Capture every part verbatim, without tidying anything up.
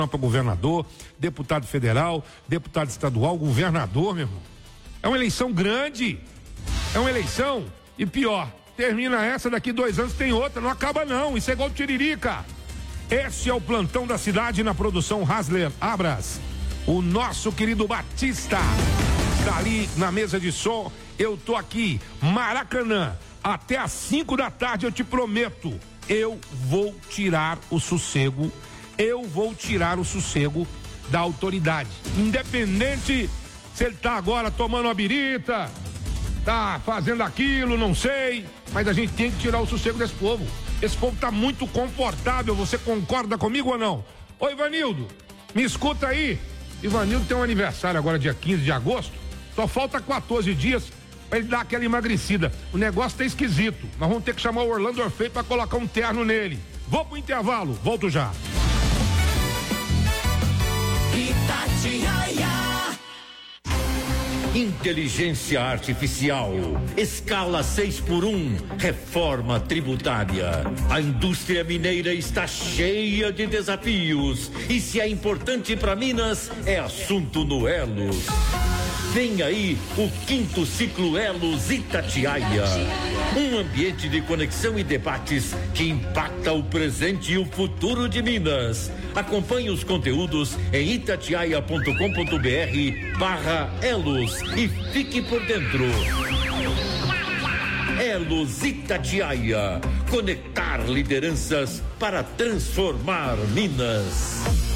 para governador, deputado federal, deputado estadual, governador, meu irmão. É uma eleição grande. É uma eleição. E pior, termina essa, daqui dois anos tem outra. Não acaba não. Isso é igual Tiririca. Esse é o plantão da cidade na produção Hasler Abras. O nosso querido Batista está ali na mesa de som. Eu tô aqui, Maracanã, até às cinco da tarde. Eu te prometo, eu vou tirar o sossego. Eu vou tirar o sossego da autoridade. Independente se ele tá agora tomando uma birita, tá fazendo aquilo, não sei. Mas a gente tem que tirar o sossego desse povo. Esse povo tá muito confortável. Você concorda comigo ou não? Ô Ivanildo, me escuta aí. Ivanildo tem um aniversário agora, dia quinze de agosto. Só falta quatorze dias pra ele dar aquela emagrecida. O negócio tá esquisito. Nós vamos ter que chamar o Orlando Orfei pra colocar um terno nele. Vou pro intervalo, volto já. Itatiaia. Inteligência Artificial, escala seis por um, reforma tributária. A indústria mineira está cheia de desafios e se é importante para Minas, é assunto no Elos. Vem aí o quinto ciclo Elos Itatiaia. Um ambiente de conexão e debates que impacta o presente e o futuro de Minas. Acompanhe os conteúdos em itatiaia ponto com ponto br barra Elos e fique por dentro. Elos Itatiaia. Conectar lideranças para transformar Minas.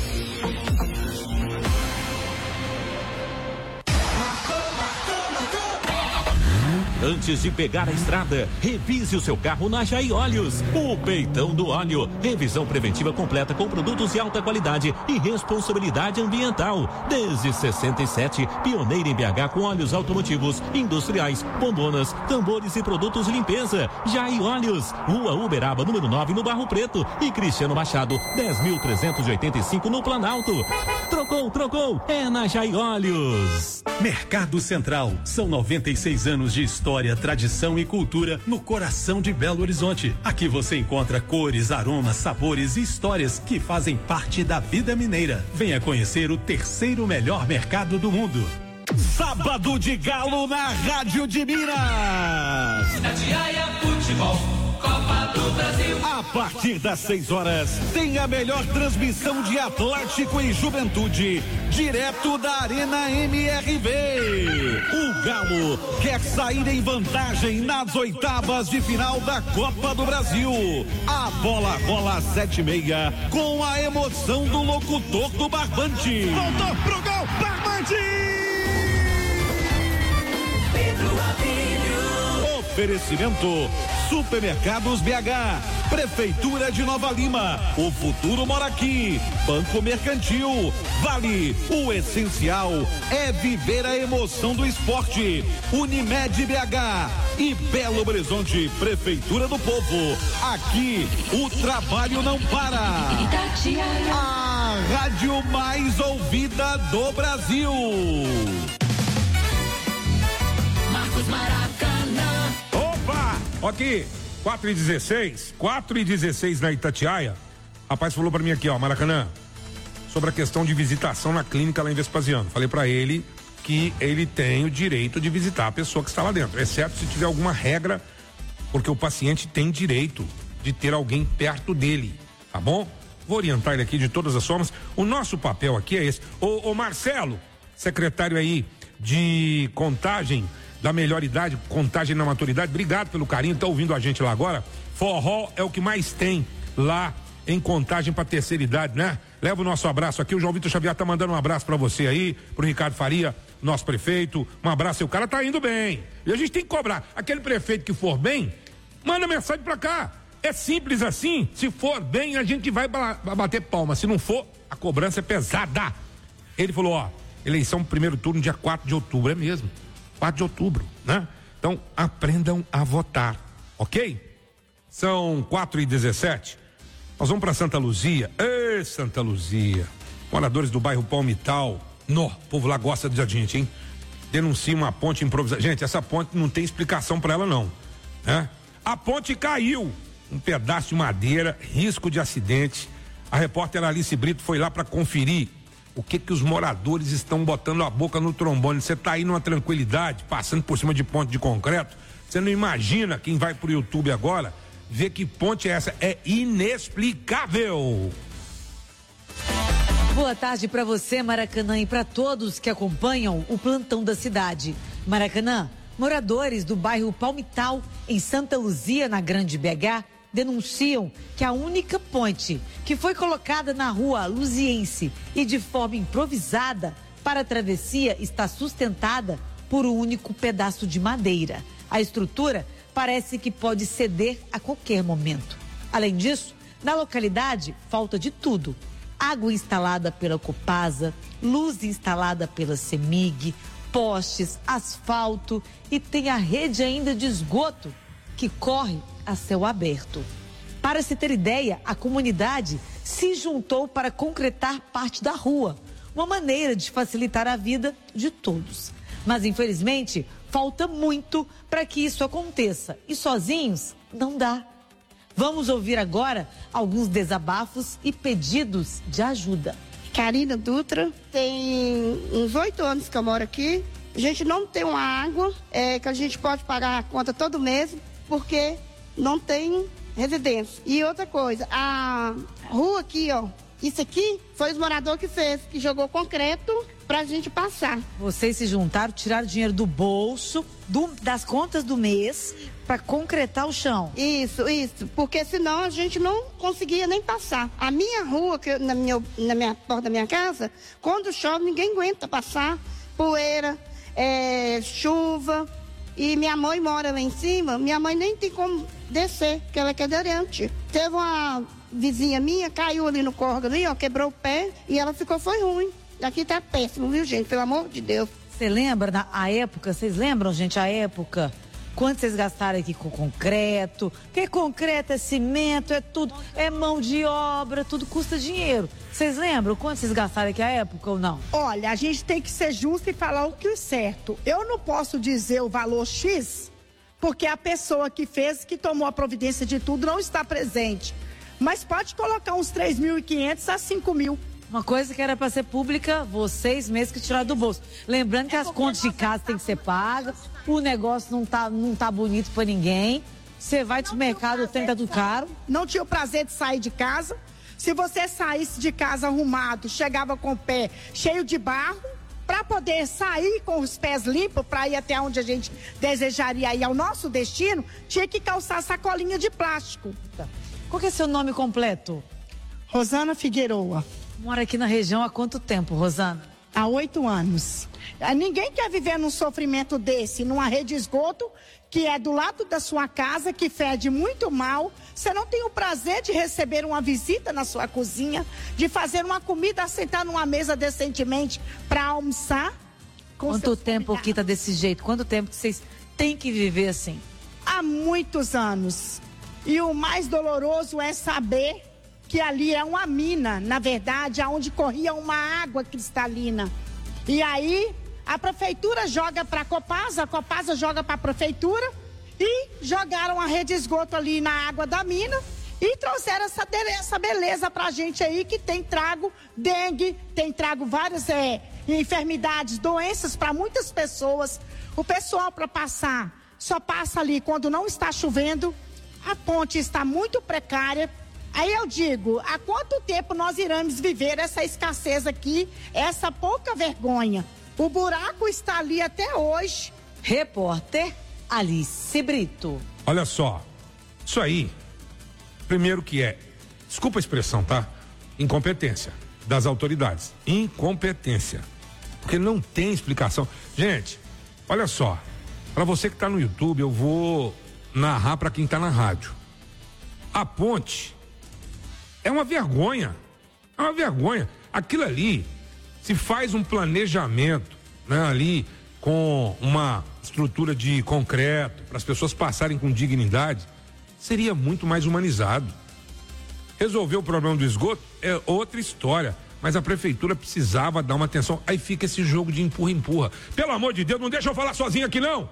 Antes de pegar a estrada, revise o seu carro na Jai Óleos. O peitão do óleo. Revisão preventiva completa com produtos de alta qualidade e responsabilidade ambiental. Desde sessenta e sete, pioneira em B H com óleos automotivos, industriais, bombonas, tambores e produtos de limpeza. Jai Óleos. Rua Uberaba, número nove, no Barro Preto. E Cristiano Machado, dez mil trezentos e oitenta e cinco, no Planalto. Trocou, trocou. É na Jai Óleos. Mercado Central. São noventa e seis anos de história, tradição e cultura no coração de Belo Horizonte. Aqui você encontra cores, aromas, sabores e histórias que fazem parte da vida mineira. Venha conhecer o terceiro melhor mercado do mundo. Sábado de Galo na Rádio de Minas. Itatiaia Futebol, Copa do Brasil. A partir das seis horas, tem a melhor transmissão de Atlético e Juventude, direto da Arena M R V. O Galo quer sair em vantagem nas oitavas de final da Copa do Brasil. A bola rola às sete e meia, com a emoção do locutor do Barbante. Voltou pro gol, Barbante! Pedro Abílio. Oferecimento Supermercados B H, Prefeitura de Nova Lima, o futuro mora aqui. Banco Mercantil, Vale, o essencial é viver a emoção do esporte. Unimed B H e Belo Horizonte, Prefeitura do Povo. Aqui o trabalho não para. A rádio mais ouvida do Brasil. Marcos Maracanã. Opa! Aqui, quatro e dezesseis, quatro e dezesseis na Itatiaia. Rapaz falou pra mim aqui, ó, Maracanã, sobre a questão de visitação na clínica lá em Vespasiano. Falei pra ele que ele tem o direito de visitar a pessoa que está lá dentro, exceto se tiver alguma regra, porque o paciente tem direito de ter alguém perto dele, tá bom? Vou orientar ele aqui de todas as formas. O nosso papel aqui é esse. Ô, ô Marcelo, secretário aí de contagem da melhor idade, contagem na maturidade, obrigado pelo carinho, tá ouvindo a gente lá agora. Forró é o que mais tem lá em contagem para terceira idade, né? Leva o nosso abraço aqui, o João Vitor Xavier tá mandando um abraço para você aí, pro Ricardo Faria, nosso prefeito, um abraço, o cara tá indo bem, e a gente tem que cobrar, aquele prefeito que for bem, manda mensagem pra cá, é simples assim, se for bem a gente vai bater palma, se não for, a cobrança é pesada. Ele falou, ó, eleição primeiro turno dia quatro de outubro, é mesmo, quatro de outubro, né? Então, aprendam a votar, ok? São quatro e dezessete. Nós vamos para Santa Luzia. Ê, Santa Luzia. Moradores do bairro Palmital. No, o povo lá gosta da gente, hein? Denuncia uma ponte improvisada. Gente, essa ponte não tem explicação para ela, não. Né? A ponte caiu. Um pedaço de madeira, risco de acidente. A repórter Alice Brito foi lá para conferir o que que os moradores estão botando a boca no trombone. Você tá aí numa tranquilidade, passando por cima de ponte de concreto. Você não imagina, quem vai pro YouTube agora, ver que ponte é essa. É inexplicável. Boa tarde para você, Maracanã, e para todos que acompanham o plantão da cidade. Maracanã, moradores do bairro Palmital, em Santa Luzia, na Grande B H, denunciam que a única ponte que foi colocada na rua Luziense e de forma improvisada para a travessia está sustentada por um único pedaço de madeira. A estrutura parece que pode ceder a qualquer momento. Além disso, na localidade falta de tudo: água instalada pela Copasa, luz instalada pela CEMIG, postes, asfalto e tem a rede ainda de esgoto que corre a céu aberto. Para se ter ideia, a comunidade se juntou para concretar parte da rua, uma maneira de facilitar a vida de todos. Mas, infelizmente, falta muito para que isso aconteça e sozinhos não dá. Vamos ouvir agora alguns desabafos e pedidos de ajuda. Karina Dutra, tem uns oito anos que eu moro aqui. A gente não tem uma água é, que a gente pode pagar a conta todo mês, porque não tem residência. E outra coisa, a rua aqui, ó, isso aqui foi os moradores que fez, que jogou concreto pra gente passar. Vocês se juntaram, tiraram dinheiro do bolso, do, das contas do mês, para concretar o chão. Isso, isso, porque senão a gente não conseguia nem passar. A minha rua, que na minha, na minha porta da minha casa, quando chove ninguém aguenta passar, poeira, é, chuva. E minha mãe mora lá em cima, minha mãe nem tem como descer, porque ela é cadeirante. Teve uma vizinha minha, caiu ali no córrego ali, ó, quebrou o pé e ela ficou, foi ruim. Daqui tá péssimo, viu, gente? Pelo amor de Deus. Você lembra na a época, vocês lembram, gente, a época? Quanto vocês gastaram aqui com concreto? Porque concreto é cimento, é tudo, é mão de obra, tudo custa dinheiro. Vocês lembram quanto vocês gastaram aqui à época ou não? Olha, a gente tem que ser justo e falar o que é certo. Eu não posso dizer o valor X, porque a pessoa que fez, que tomou a providência de tudo, não está presente. Mas pode colocar uns três mil e quinhentos a cinco mil. Uma coisa que era para ser pública, vocês mesmos que tiraram do bolso. Lembrando que as contas de casa têm que ser pagas, o negócio não tá, não tá bonito para ninguém. Você vai pro mercado, o trem tá tudo caro. Não tinha o prazer de sair de casa. Se você saísse de casa arrumado, chegava com o pé cheio de barro, para poder sair com os pés limpos, para ir até onde a gente desejaria ir ao nosso destino, tinha que calçar sacolinha de plástico. Qual que é seu nome completo? Rosana Figueroa. Mora aqui na região há quanto tempo, Rosana? Há oito anos. Ninguém quer viver num sofrimento desse, numa rede de esgoto, que é do lado da sua casa, que fede muito mal. Você não tem o prazer de receber uma visita na sua cozinha, de fazer uma comida, sentar numa mesa decentemente para almoçar. Quanto tempo aqui tá desse jeito? Quanto tempo que vocês têm que viver assim? Há muitos anos. E o mais doloroso é saber que ali é uma mina, na verdade, onde corria uma água cristalina. E aí a prefeitura joga para a Copasa, a Copasa joga para a prefeitura e jogaram a rede de esgoto ali na água da mina e trouxeram essa, essa beleza pra gente aí, que tem trago dengue, tem trago várias é, enfermidades, doenças para muitas pessoas. O pessoal, para passar, só passa ali quando não está chovendo, a ponte está muito precária. Aí eu digo, há quanto tempo nós iremos viver essa escassez aqui, essa pouca vergonha? O buraco está ali até hoje. Repórter Alice Brito. Olha só, isso aí, primeiro que é, desculpa a expressão, tá? Incompetência das autoridades. Incompetência. Porque não tem explicação. Gente, olha só, para você que tá no YouTube, eu vou narrar para quem tá na rádio. A ponte é uma vergonha, é uma vergonha. Aquilo ali, se faz um planejamento, né, ali com uma estrutura de concreto, para as pessoas passarem com dignidade, seria muito mais humanizado. Resolver o problema do esgoto é outra história, mas a prefeitura precisava dar uma atenção. Aí fica esse jogo de empurra-empurra. Pelo amor de Deus, não deixa eu falar sozinho aqui não.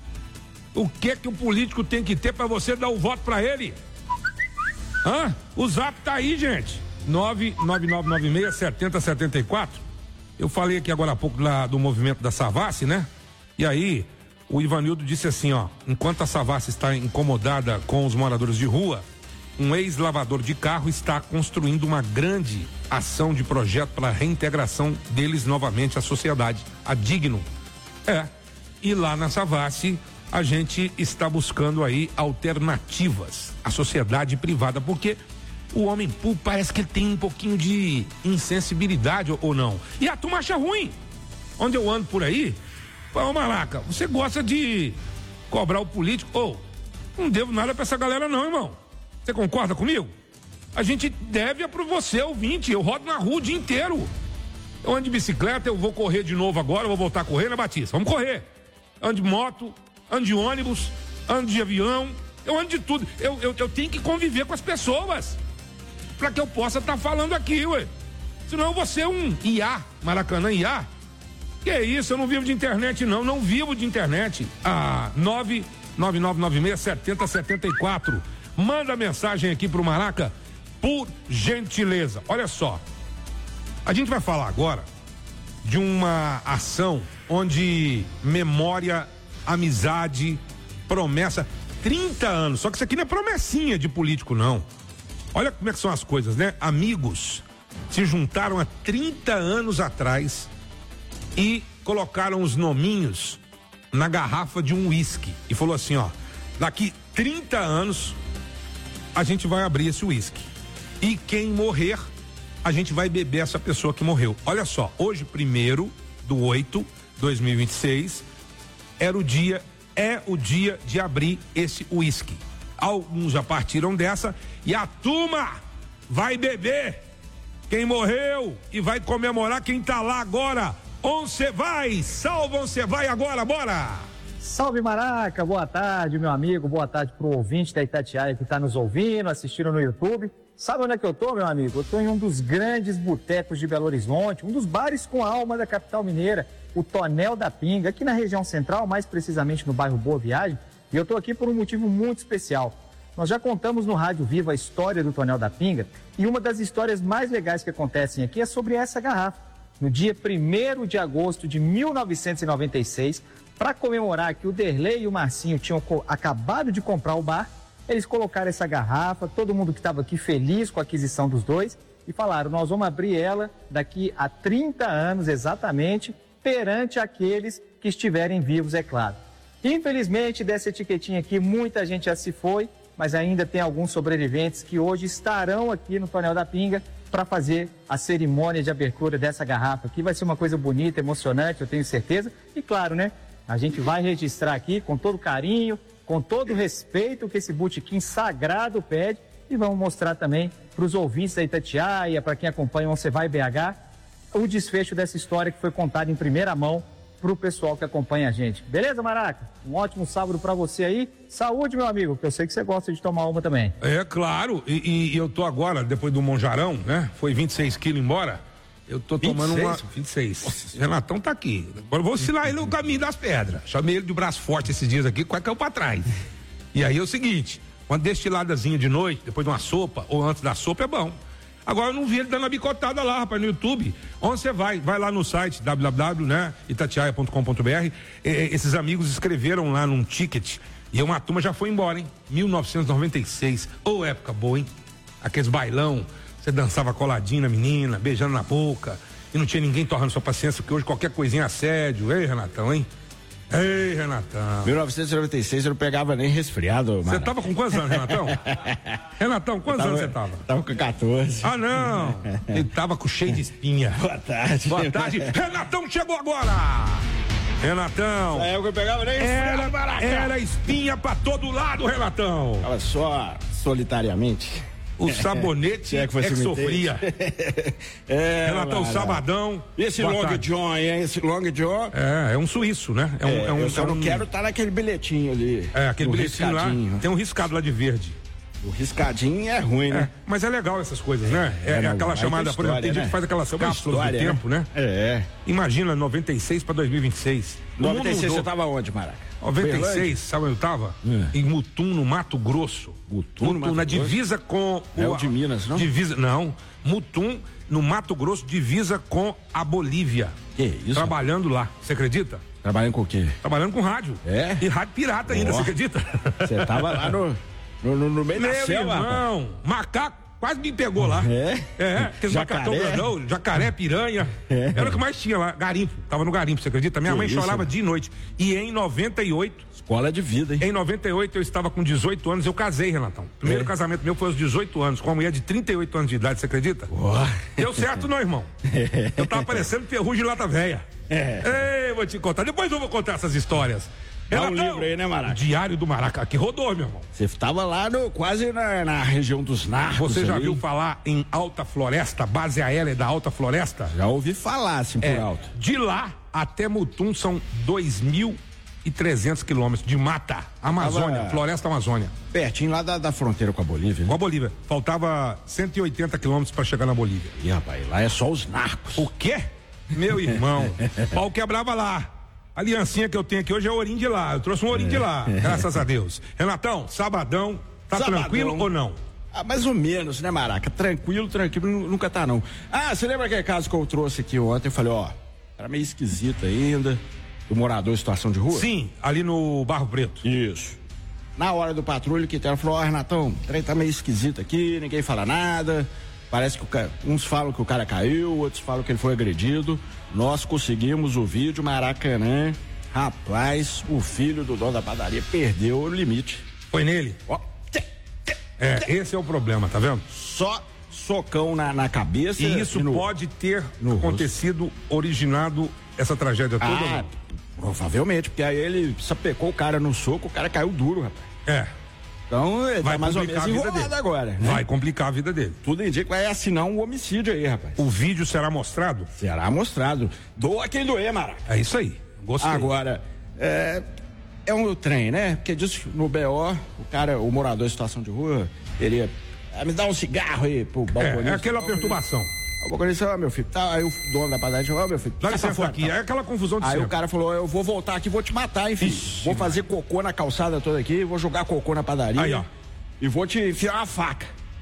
O que é que o político tem que ter para você dar o voto para ele? Hã? O zap tá aí, gente. nove nove nove nove seis sete zero sete quatro. Eu falei aqui agora há pouco lá do movimento da Savassi, né? E aí, o Ivanildo disse assim, ó, enquanto a Savassi está incomodada com os moradores de rua, um ex-lavador de carro está construindo uma grande ação de projeto para a reintegração deles novamente à sociedade, a Digno. É, e lá na Savassi a gente está buscando aí alternativas à sociedade privada, porque o homem público parece que ele tem um pouquinho de insensibilidade ou, ou não. E a turma acha ruim. Onde eu ando por aí, ô Maraca, você gosta de cobrar o político? Ô, oh, não devo nada pra essa galera não, irmão. Você concorda comigo? A gente deve é pro você, ouvinte. Eu rodo na rua o dia inteiro. Eu ando de bicicleta, eu vou correr de novo agora, eu vou voltar a correr na Batista. Vamos correr. Ando de moto, ando de ônibus, ando de avião, eu ando de tudo. Eu, eu, eu tenho que conviver com as pessoas pra que eu possa estar tá falando aqui, ué. Senão eu vou ser um I A, Maracanã I A. Que é isso, eu não vivo de internet não, não vivo de internet. Ah, nove nove nove nove seis sete zero sete quatro. Manda mensagem aqui pro Maraca, por gentileza. Olha só, a gente vai falar agora de uma ação onde memória, amizade, promessa, trinta anos, só que isso aqui não é promessinha de político não. Olha como é que são as coisas, né? Amigos se juntaram há trinta anos atrás e colocaram os nominhos na garrafa de um uísque e falou assim, ó, daqui trinta anos a gente vai abrir esse uísque e quem morrer a gente vai beber essa pessoa que morreu. Olha só, hoje primeiro do oito de dois mil e vinte e seis era o dia, é o dia de abrir esse uísque. Alguns já partiram dessa e a turma vai beber quem morreu e vai comemorar quem tá lá agora. Onde você vai? Salve, onde você vai agora, bora! Salve Maraca, boa tarde meu amigo, boa tarde pro ouvinte da Itatiaia que tá nos ouvindo, assistindo no YouTube. Sabe onde é que eu tô, meu amigo? Eu tô em um dos grandes botecos de Belo Horizonte, um dos bares com a alma da capital mineira, o Tonel da Pinga, aqui na região central, mais precisamente no bairro Boa Viagem, e eu tô aqui por um motivo muito especial. Nós já contamos no Rádio Viva a história do Tonel da Pinga, e uma das histórias mais legais que acontecem aqui é sobre essa garrafa. No dia primeiro de agosto de mil novecentos e noventa e seis, para comemorar que o Derlei e o Marcinho tinham acabado de comprar o bar, eles colocaram essa garrafa, todo mundo que estava aqui feliz com a aquisição dos dois, e falaram, nós vamos abrir ela daqui a trinta anos exatamente, perante aqueles que estiverem vivos, é claro. Infelizmente, dessa etiquetinha aqui, muita gente já se foi, mas ainda tem alguns sobreviventes que hoje estarão aqui no Tonel da Pinga para fazer a cerimônia de abertura dessa garrafa aqui. Vai ser uma coisa bonita, emocionante, eu tenho certeza. E claro, né? A gente vai registrar aqui com todo carinho, com todo o respeito que esse botequim sagrado pede e vamos mostrar também para os ouvintes da Itatiaia, para quem acompanha o Onde Você Vai B H, o desfecho dessa história que foi contada em primeira mão para o pessoal que acompanha a gente. Beleza, Maraca? Um ótimo sábado para você aí. Saúde, meu amigo, que eu sei que você gosta de tomar uma também. É, claro. E, e eu tô agora, depois do Monjarão, né? Foi vinte e seis quilos embora. Eu tô tomando vinte e seis? uma... vinte e seis. Nossa, Renatão tá aqui. Agora eu vou ensinar ele o caminho das pedras. Chamei ele de braço forte esses dias aqui, quase caiu pra trás. E aí é o seguinte, uma destiladazinha de noite, depois de uma sopa, ou antes da sopa, é bom. Agora eu não vi ele dando a bicotada lá, rapaz, no YouTube. Onde você vai? Vai lá no site w w w ponto né, itatiaia ponto com ponto b r. E, esses amigos escreveram lá num ticket e uma turma já foi embora, hein? mil novecentos e noventa e seis. Ô, época boa, hein? Aqueles bailão, você dançava coladinho na menina, beijando na boca, e não tinha ninguém torrando sua paciência, porque hoje qualquer coisinha é assédio. Ei, Renatão, hein? Ei, Renatão. mil novecentos e noventa e seis eu não pegava nem resfriado, mano. Você tava com quantos anos, Renatão? Renatão, quantos tava, anos você tava? Tava com quatorze. Ah, não. Ele tava com cheio de espinha. Boa tarde. Boa tarde. Renatão chegou agora. Renatão. É eu que eu pegava nem resfriado, Era, era espinha pra todo lado, Renatão. Fala só solitariamente. O sabonete é que, é que sofria. É, Renatão, mano. Sabadão. E esse Long tarde. John, hein? Esse Long John. É, é um suíço, né? É um, é, é um, eu só é não um... quero estar tá naquele bilhetinho ali. É, aquele bilhetinho lá. Tem um riscado lá de verde. O riscadinho é ruim, né? É, mas é legal essas coisas, né? É, é, é aquela chamada, por exemplo, tem gente que faz aquelas cápsulas do tempo, né? É. Imagina, noventa e seis para dois mil e vinte e seis. noventa e seis você tava onde, Maraca? noventa e seis, sabe onde eu tava? É. Em Mutum, no Mato Grosso. Mutum, Mutum no Mato na Grosso? divisa com... É o de Minas, não? Divisa, não. Mutum, no Mato Grosso, divisa com a Bolívia. Que isso? Trabalhando lá, você acredita? Trabalhando com o quê? Trabalhando com rádio. É? E rádio pirata ainda, você acredita? Você tava lá no, no, no, no meio Meu da selva, irmão, rapaz. macaco quase me pegou lá. É? É, aqueles macacão grandão, jacaré, piranha. É. Era o que mais tinha lá, garimpo. Tava no garimpo, você acredita? Minha Que mãe isso? chorava dia e noite. E em noventa e oito... Escola de vida, hein? Em noventa e oito eu estava com dezoito anos, eu casei, Renatão. Primeiro É. casamento meu foi aos dezoito anos, com uma mulher de trinta e oito anos de idade, você acredita? Ué. Deu certo não, irmão? Eu tava parecendo ferrugem de lata velha. É. Ei, vou te contar. Depois eu vou contar essas histórias. Dá um Renatão, livro aí, né, Maraca? Diário do Maraca, que rodou, meu irmão. Você tava lá no, quase na, na região dos narcos. Você já ali. viu falar em Alta Floresta, base aérea da Alta Floresta? Já ouvi falar, assim, por É, alto. de lá até Mutum são dois mil e trezentos quilômetros de mata, Amazônia, Tava- Floresta Amazônia. Pertinho lá da, da fronteira com a Bolívia. Com Né? a Bolívia. Faltava cento e oitenta quilômetros para chegar na Bolívia. Ih, rapaz, lá é só os narcos. O quê? Meu irmão, pau quebrava lá. A aliancinha que eu tenho aqui hoje é ourinho de lá. Eu trouxe um ourinho de lá, graças a Deus. Renatão, sabadão, tá Sabadão. tranquilo ou não? Ah, mais ou menos, né, Maraca? Tranquilo, tranquilo, nu- nunca tá, não. Ah, você lembra aquele caso que eu trouxe aqui ontem? Eu falei, ó, era meio esquisito ainda. Do morador em situação de rua? Sim, ali no Barro Preto. Isso. Na hora do patrulho, que ela falou, ó, Renatão, o trem tá meio esquisito aqui, ninguém fala nada. Parece que o cara, uns falam que o cara caiu, outros falam que ele foi agredido. Nós conseguimos o vídeo, Maracanã. Rapaz, o filho do dono da padaria perdeu o limite. Foi nele? Ó, É, esse é o problema, tá vendo? só socão na, na cabeça. E isso no- pode ter no acontecido, originado essa tragédia toda? ou Ah, não? provavelmente, porque aí ele sapecou o cara no soco, o cara caiu duro, rapaz. É. Então, ele Vai tá mais ou complicar menos a vida enrolado dele. agora, né? Vai complicar a vida dele. Tudo indica que vai assinar um homicídio aí, rapaz. O vídeo será mostrado? Será mostrado. Doa quem doer, Maraca. É isso aí. Gostei. Agora, é, é um trem, né? Porque diz que no B O, o cara, o morador em situação de rua, ele ia, ah, me dá um cigarro aí pro balconista. É, é aquela perturbação. O balconista, ó, meu filho, tá, aí o dono da padaria falou, ó, meu filho, Dá tá licença pra fora, aqui, tá. é aquela confusão de Aí sempre. o cara falou, eu vou voltar aqui, vou te matar, enfim. Ixi, vou fazer cocô na calçada toda aqui, vou jogar cocô na padaria. Aí, ó. E vou te enfiar uma faca.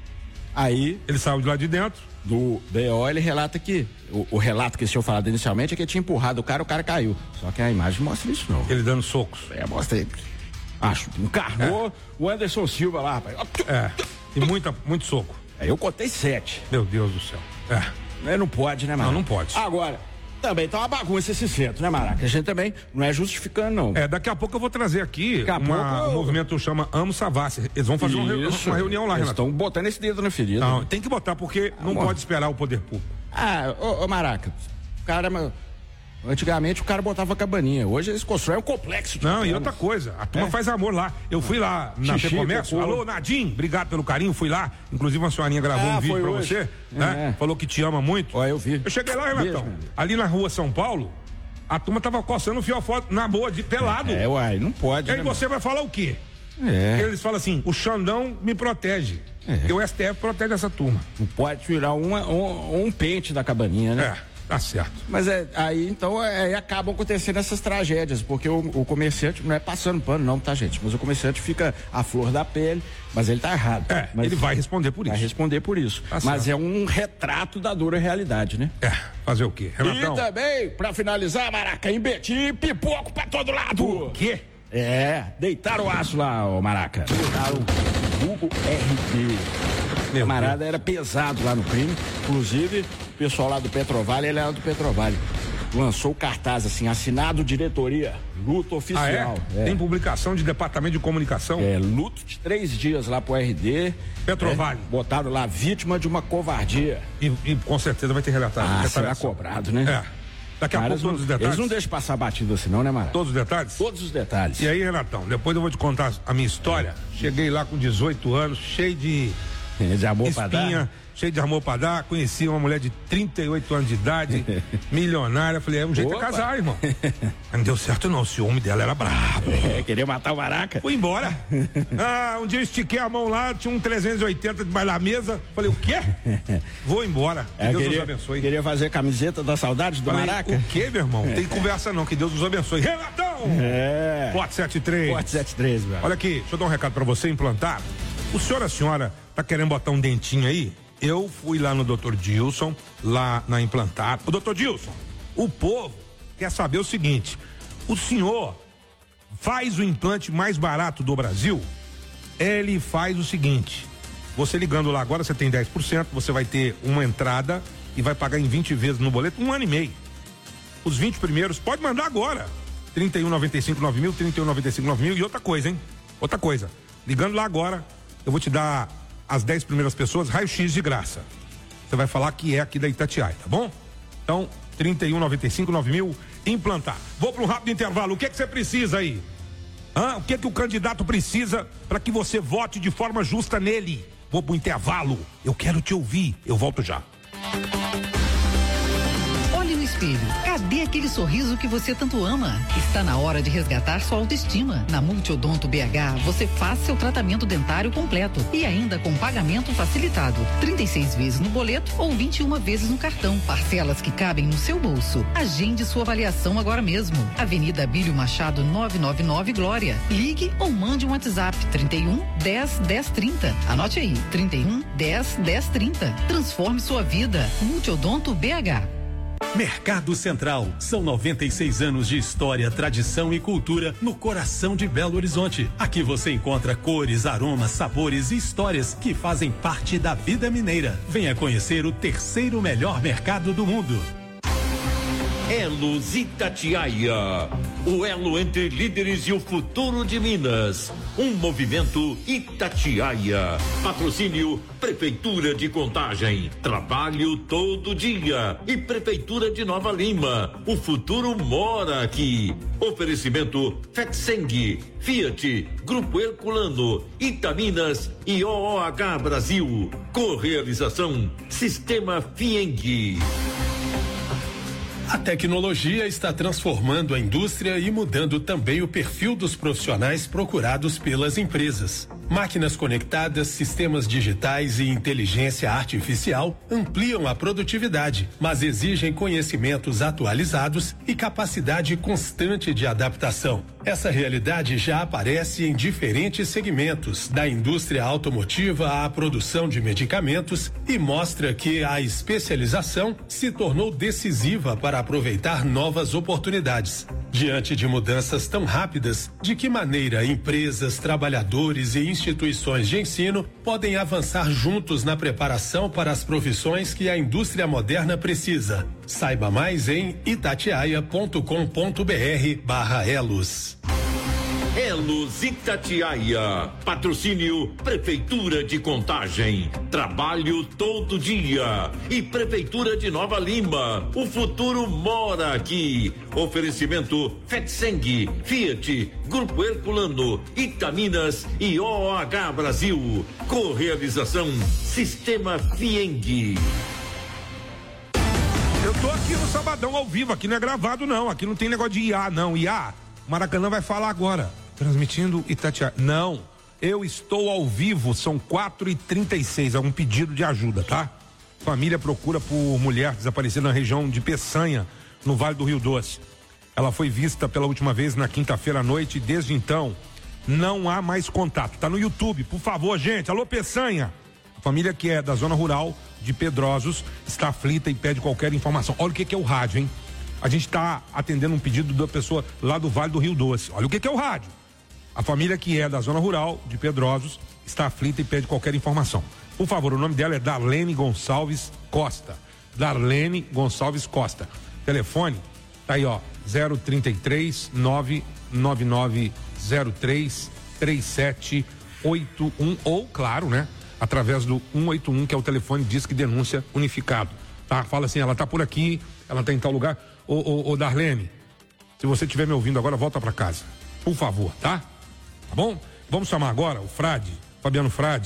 Aí, Ele saiu de lá de dentro. do B O, ele relata que, o, o relato que esse senhor falado inicialmente é que ele tinha empurrado o cara, o cara caiu. Só que a imagem não mostra isso, não. Ele dando socos. É, mostra aí. Acho, encarnou o Anderson Silva lá, rapaz. É. E muita, muito soco. Aí eu contei sete. Meu Deus do céu. É. Né, Não pode, né, Maraca? Não, não pode. Agora, também tá uma bagunça esse centro, né, Maraca? A gente também não é justificando, não. É, daqui a pouco eu vou trazer aqui Daqui a uma, pouco eu- um movimento chama Amo Savassi. Eles vão fazer uma, reu- Isso. uma reunião lá, Eles Renato. estão botando esse dedo na ferida. Não, tem que botar porque não amor. pode esperar o poder público. Ah, ô, ô Maraca, o cara, mas, antigamente o cara botava cabaninha, hoje eles constroem um complexo. de Não, e cabanas. outra coisa, a turma É. faz amor lá. Eu fui lá na Xixi, Comércio. cocô. Alô, Nadim, obrigado pelo carinho, fui lá. Inclusive uma senhorinha gravou Ah, um vídeo foi pra hoje. você, né? É. Falou que te ama muito. Ó, eu vi. Eu cheguei lá, Beijo, Renatão, meu amigo. ali na rua São Paulo, a turma tava coçando o fiofó na boa, de pelado. É, uai, não pode, E aí né, você vai falar o quê? mano? É, Eles falam assim, o Xandão me protege. É. E o S T F protege essa turma. não pode tirar uma- um, um pente da cabaninha, né? É, tá certo. Mas é, aí então é, aí acabam acontecendo essas tragédias, porque o, o comerciante não é passando pano, não, tá, gente? Mas o comerciante fica à flor da pele, mas ele tá errado. É, mas ele vai responder por vai isso. responder por isso. Tá mas certo. é um retrato da dura realidade, né? É, fazer o quê? Renatão, E também, pra finalizar, Maraca, em Betim, pipoco pra todo lado. o quê? É, deitaram o aço lá, ô Maraca. Deitaram o Hugo R D. O Meu camarada era pesado lá no crime. Inclusive, o pessoal lá do Petrovale, ele era do Petrovale. Lançou o cartaz assim, assinado diretoria, luto Ah, oficial. é? Tem publicação de departamento de comunicação? É, luto de três dias lá pro R D. Petrovale. É, botaram lá, vítima de uma covardia. E, e com certeza vai ter relatado. Ah, será retaliação. cobrado, né? É. Daqui a Caras pouco todos os não- detalhes. Eles não deixam passar batido assim, não, né, Mara? Todos os detalhes? Todos os detalhes. E aí, Renatão, depois eu vou te contar a minha história. Cheguei lá com dezoito anos, cheio de de amor pra dar. Espinha, cheio de amor pra dar. Conheci uma mulher de trinta e oito anos de idade, milionária. Falei, é um jeito de casar, irmão. Não deu certo não, o ciúme dela era brabo. É, queria matar o Baraca. Fui embora. Ah, um dia eu estiquei a mão lá, tinha um trezentos e oitenta debaixo da mesa. Falei, o quê? Vou embora. Que é, Deus queria, nos abençoe. Queria fazer camiseta da saudade do Falei, Baraca? O quê, meu irmão? Não tem conversa não, que Deus nos abençoe. Renatão! É. Forte setenta e três. Forte setenta e três, velho. Olha aqui, deixa eu dar um recado pra você implantar. O senhor, a senhora, tá querendo botar um dentinho aí? Eu fui lá no doutor Dilson, lá na Implantar. O doutor Dilson, o povo quer saber o seguinte: o senhor faz o implante mais barato do Brasil? Ele faz o seguinte: você ligando lá agora, você tem dez por cento, você vai ter uma entrada e vai pagar em vinte vezes no boleto, um ano e meio. Os vinte primeiros, pode mandar agora. trinta e um, noventa e cinco, nove mil, trinta e um, noventa e cinco, nove mil. E outra coisa, hein? Outra coisa. Ligando lá agora, eu vou te dar as dez primeiras pessoas raio-x de graça. Você vai falar que é aqui da Itatiaia, tá bom? Então, trinta e um, noventa e cinco, nove mil, implantar. Vou para um rápido intervalo. O que é que você precisa aí? Hã? O que é que o candidato precisa para que você vote de forma justa nele? Vou para o intervalo. Eu quero te ouvir. Eu volto já. Espelho. Cadê aquele sorriso que você tanto ama? Está na hora de resgatar sua autoestima. Na Multiodonto B H, você faz seu tratamento dentário completo e ainda com pagamento facilitado. trinta e seis vezes no boleto ou vinte e uma vezes no cartão. Parcelas que cabem no seu bolso. Agende sua avaliação agora mesmo. Avenida Abílio Machado novecentos e noventa e nove, Glória. Ligue ou mande um WhatsApp trinta e um, dez, dez, trinta. Anote aí, trinta e um, dez, dez, trinta. Transforme sua vida. Multiodonto B H. Mercado Central. São noventa e seis anos de história, tradição e cultura no coração de Belo Horizonte. Aqui você encontra cores, aromas, sabores e histórias que fazem parte da vida mineira. Venha conhecer o terceiro melhor mercado do mundo. Elos Itatiaia, o elo entre líderes e o futuro de Minas. Um movimento Itatiaia. Patrocínio Prefeitura de Contagem. Trabalho todo dia. E Prefeitura de Nova Lima. O futuro mora aqui. Oferecimento Fetseng, Fiat, Grupo Herculano, Itaminas e O O H Brasil. Correalização Sistema Fieng. A tecnologia está transformando a indústria e mudando também o perfil dos profissionais procurados pelas empresas. Máquinas conectadas, sistemas digitais e inteligência artificial ampliam a produtividade, mas exigem conhecimentos atualizados e capacidade constante de adaptação. Essa realidade já aparece em diferentes segmentos, da indústria automotiva à produção de medicamentos, e mostra que a especialização se tornou decisiva para aproveitar novas oportunidades. Diante de mudanças tão rápidas, de que maneira empresas, trabalhadores e instituições de ensino podem avançar juntos na preparação para as profissões que a indústria moderna precisa? Saiba mais em itatiaia ponto com ponto br barra elos. Elos Itatiaia. Patrocínio Prefeitura de Contagem. Trabalho todo dia. E Prefeitura de Nova Lima. O futuro mora aqui. Oferecimento Fetseng, Fiat, Grupo Herculano, Itaminas e O O H Brasil. Correalização Sistema Fieng. Eu tô aqui no Sabadão ao vivo, aqui não é gravado não, aqui não tem negócio de I A não, I A, Maracanã vai falar agora, transmitindo Itatiaia. Não, eu estou ao vivo, são quatro e trinta e seis, é um pedido de ajuda, tá? Família procura por mulher desaparecida na região de Peçanha, no Vale do Rio Doce. Ela foi vista pela última vez na quinta-feira à noite e desde então não há mais contato. Tá no YouTube, por favor, gente, alô Peçanha. A família que é da zona rural de Pedrosos está aflita e pede qualquer informação. Olha o que, que é o rádio, hein? A gente está atendendo um pedido da pessoa lá do Vale do Rio Doce. Olha o que, que é o rádio. A família que é da zona rural de Pedrosos está aflita e pede qualquer informação. Por favor, o nome dela é Darlene Gonçalves Costa. Darlene Gonçalves Costa. Telefone, tá aí, ó, zero trinta e três, nove nove nove zero três, três sete oito um, ou, claro, né, através do um oito um, que é o telefone Disque Denúncia Unificado, tá? Fala assim, ela tá por aqui, ela tá em tal lugar. Ô, ô, ô Darlene, se você estiver me ouvindo agora, volta para casa, por favor, tá? Tá bom? Vamos chamar agora o Frade, Fabiano Frade.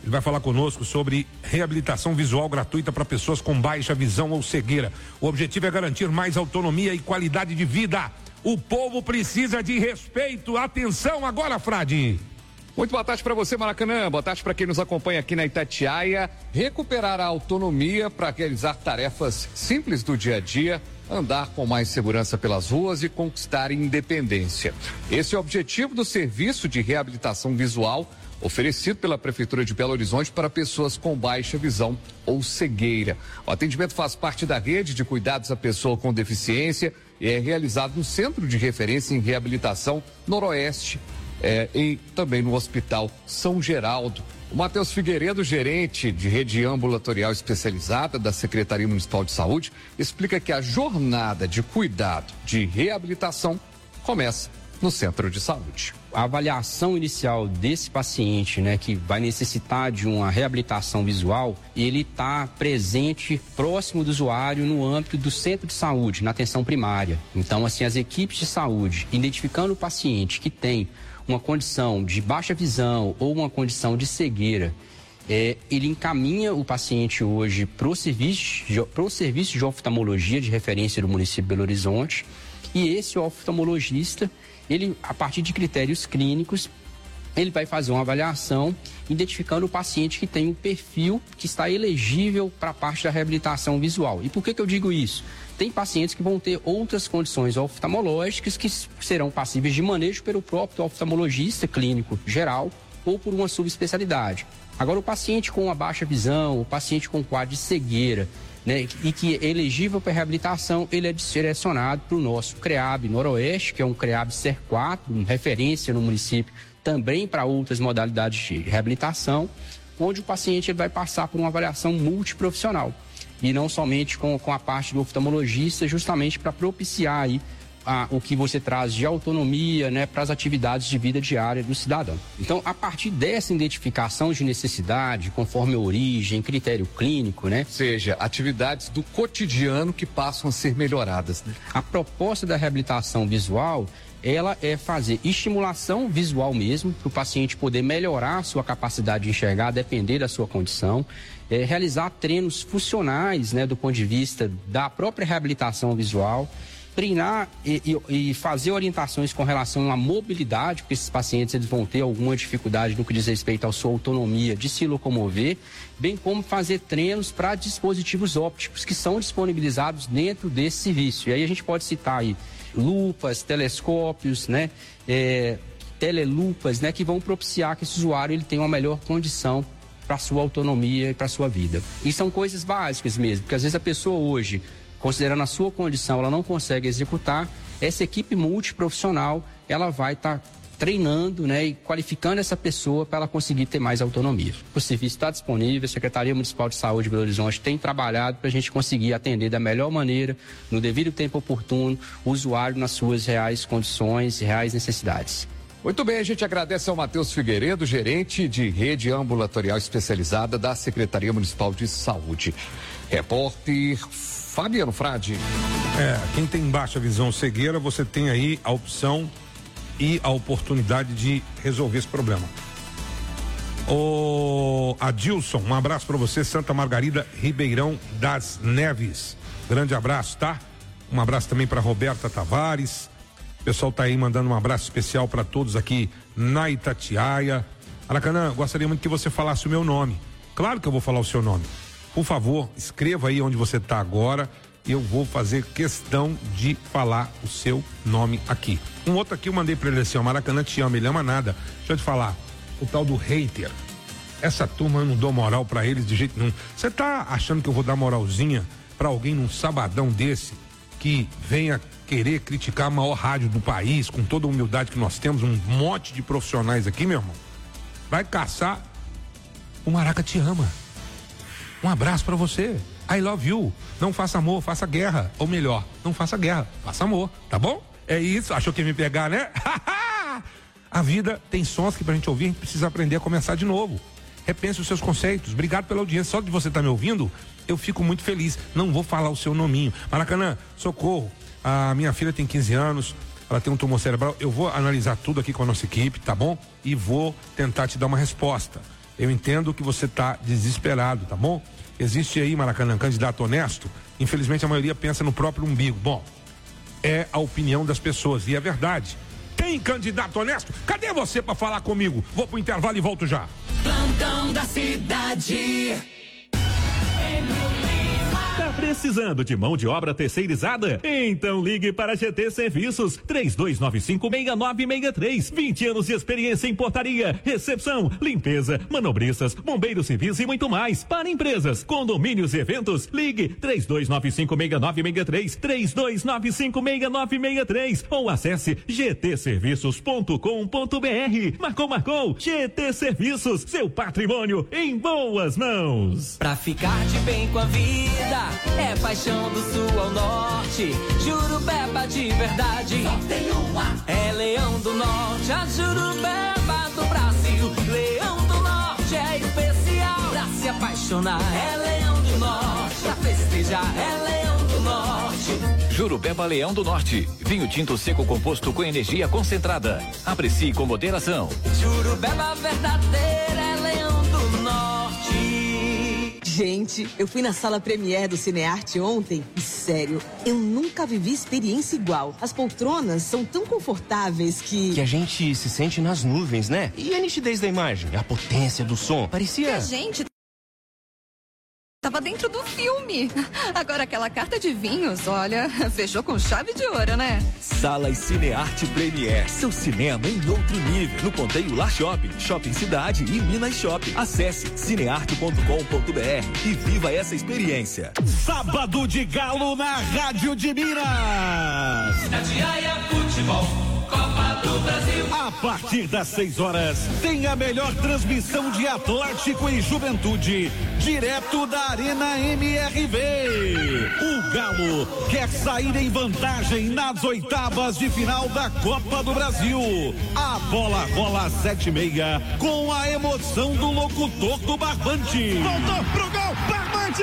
Ele vai falar conosco sobre reabilitação visual gratuita para pessoas com baixa visão ou cegueira. O objetivo é garantir mais autonomia e qualidade de vida. O povo precisa de respeito. Atenção agora, Frade. Muito boa tarde para você, Maracanã. Boa tarde para quem nos acompanha aqui na Itatiaia. Recuperar a autonomia para realizar tarefas simples do dia a dia, andar com mais segurança pelas ruas e conquistar independência. Esse é o objetivo do serviço de reabilitação visual oferecido pela Prefeitura de Belo Horizonte para pessoas com baixa visão ou cegueira. O atendimento faz parte da rede de cuidados à pessoa com deficiência e é realizado no Centro de Referência em Reabilitação Noroeste é, e também no Hospital São Geraldo. O Matheus Figueiredo, gerente de rede ambulatorial especializada da Secretaria Municipal de Saúde, explica que a jornada de cuidado de reabilitação começa no centro de saúde. A avaliação inicial desse paciente, né, que vai necessitar de uma reabilitação visual, ele está presente próximo do usuário no âmbito do centro de saúde, na atenção primária. Então, assim, as equipes de saúde, identificando o paciente que tem uma condição de baixa visão ou uma condição de cegueira, é, ele encaminha o paciente hoje para o serviço, pro serviço de oftalmologia de referência do município de Belo Horizonte, e esse oftalmologista, ele, a partir de critérios clínicos, ele vai fazer uma avaliação identificando o paciente que tem um perfil que está elegível para a parte da reabilitação visual. E por que que eu digo isso? Tem pacientes que vão ter outras condições oftalmológicas que serão passíveis de manejo pelo próprio oftalmologista clínico geral ou por uma subespecialidade. Agora, o paciente com uma baixa visão, o paciente com quadro de cegueira, né, e que é elegível para reabilitação, ele é direcionado para o nosso CREAB Noroeste, que é um CREAB C E R quatro, uma referência no município, também para outras modalidades de reabilitação, onde o paciente ele vai passar por uma avaliação multiprofissional, e não somente com, com a parte do oftalmologista, justamente para propiciar aí a, o que você traz de autonomia, né, para as atividades de vida diária do cidadão. Então, a partir dessa identificação de necessidade, conforme a origem, critério clínico, né? Ou seja, atividades do cotidiano que passam a ser melhoradas, né? A proposta da reabilitação visual, ela é fazer estimulação visual mesmo, para o paciente poder melhorar a sua capacidade de enxergar, depender da sua condição, é, realizar treinos funcionais, né, do ponto de vista da própria reabilitação visual, treinar e, e, e fazer orientações com relação à mobilidade, porque esses pacientes eles vão ter alguma dificuldade no que diz respeito à sua autonomia de se locomover, bem como fazer treinos para dispositivos ópticos que são disponibilizados dentro desse serviço. E aí a gente pode citar aí lupas, telescópios, né, é, telelupas, né, que vão propiciar que esse usuário ele tenha uma melhor condição para sua autonomia e para sua vida. E são coisas básicas mesmo, porque às vezes a pessoa hoje, considerando a sua condição, ela não consegue executar, essa equipe multiprofissional, ela vai estar tá treinando, né, e qualificando essa pessoa para ela conseguir ter mais autonomia. O serviço está disponível, a Secretaria Municipal de Saúde de Belo Horizonte tem trabalhado para a gente conseguir atender da melhor maneira, no devido tempo oportuno, o usuário nas suas reais condições e reais necessidades. Muito bem, a gente agradece ao Matheus Figueiredo, gerente de rede ambulatorial especializada da Secretaria Municipal de Saúde. Repórter Fabiano Frade. É, quem tem baixa visão ou cegueira, você tem aí a opção e a oportunidade de resolver esse problema. O Adilson, um abraço para você, Santa Margarida, Ribeirão das Neves. Grande abraço, tá? Um abraço também para Roberta Tavares. O pessoal tá aí mandando um abraço especial para todos aqui na Itatiaia. Maracanã, gostaria muito que você falasse o meu nome. Claro que eu vou falar o seu nome. Por favor, escreva aí onde você tá agora. Eu vou fazer questão de falar o seu nome aqui. Um outro aqui eu mandei pra ele assim, ó, Maracanã te ama, ele ama nada. Deixa eu te falar, o tal do hater. Essa turma eu não dou moral pra eles de jeito nenhum. Você tá achando que eu vou dar moralzinha pra alguém num sabadão desse que venha querer criticar a maior rádio do país, com toda a humildade que nós temos, um monte de profissionais aqui, meu irmão? Vai caçar, o Maraca te ama. Um abraço pra você. I love you. Não faça amor, faça guerra. Ou melhor, não faça guerra, faça amor, tá bom? É isso, achou que ia me pegar, né? A vida tem sons que pra gente ouvir, a gente precisa aprender a começar de novo. Repense os seus conceitos. Obrigado pela audiência. Só de você estar tá me ouvindo, eu fico muito feliz. Não vou falar o seu nominho. Maracanã, socorro. A minha filha tem quinze anos, ela tem um tumor cerebral. Eu vou analisar tudo aqui com a nossa equipe, tá bom? E vou tentar te dar uma resposta. Eu entendo que você tá desesperado, tá bom? Existe aí, Maracanã, candidato honesto. Infelizmente a maioria pensa no próprio umbigo. Bom, é a opinião das pessoas e é verdade. Tem candidato honesto? Cadê você para falar comigo? Vou pro intervalo e volto já. Plantão da cidade. Tá precisando de mão de obra terceirizada? Então ligue para a G T Serviços três dois nove cinco, seis nove seis três. vinte anos de experiência em portaria, recepção, limpeza, manobristas, bombeiros civis e muito mais. Para empresas, condomínios e eventos, ligue três dois nove cinco, seis nove seis três, três dois nove cinco, seis nove seis três ou acesse g t serviços ponto com ponto b r. Marcou, marcou. G T Serviços, seu patrimônio em boas mãos. Pra ficar de bem com a vida, é paixão do sul ao norte. Jurupeba de verdade, só tem uma. É Leão do Norte, a Jurupeba do Brasil. Leão do Norte é especial pra se apaixonar. É Leão do Norte, pra festejar. É Leão do Norte. Jurupeba Leão do Norte, vinho tinto seco composto com energia concentrada. Aprecie com moderação. Jurupeba verdadeira, é Leão do Norte. Gente, eu fui na sala Premiere do Cinearte ontem e, sério, eu nunca vivi experiência igual. As poltronas são tão confortáveis que... Que a gente se sente nas nuvens, né? E a nitidez da imagem, a potência do som, parecia... Que a gente... Tava dentro do filme. Agora aquela carta de vinhos, olha, fechou com chave de ouro, né? Salas Cinearte Premier, seu cinema em outro nível. No Ponteio Lar Shopping, Shopping Cidade e Minas Shopping. Acesse cinearte ponto com ponto b r e viva essa experiência. Sábado de Galo na Rádio de Minas. Itatiaia Futebol, Copa do Brasil. A partir das seis horas, tem a melhor transmissão de Atlético e Juventude, direto da Arena M R V. O Galo quer sair em vantagem nas oitavas de final da Copa do Brasil. A bola rola às sete e meia, com a emoção do locutor do Barbante. Voltou pro gol, Barbante!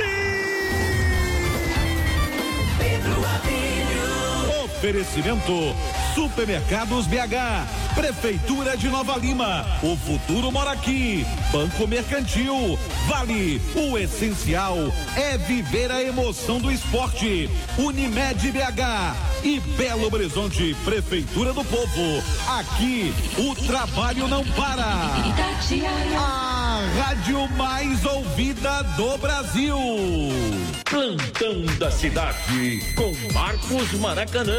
Pedro Abílio. Oferecimento Supermercados B H, Prefeitura de Nova Lima, o futuro mora aqui. Banco Mercantil, Vale, o essencial é viver a emoção do esporte. Unimed B H e Belo Horizonte, Prefeitura do Povo. Aqui o trabalho não para. A rádio mais ouvida do Brasil. Plantão da cidade com Marcos Maracanã.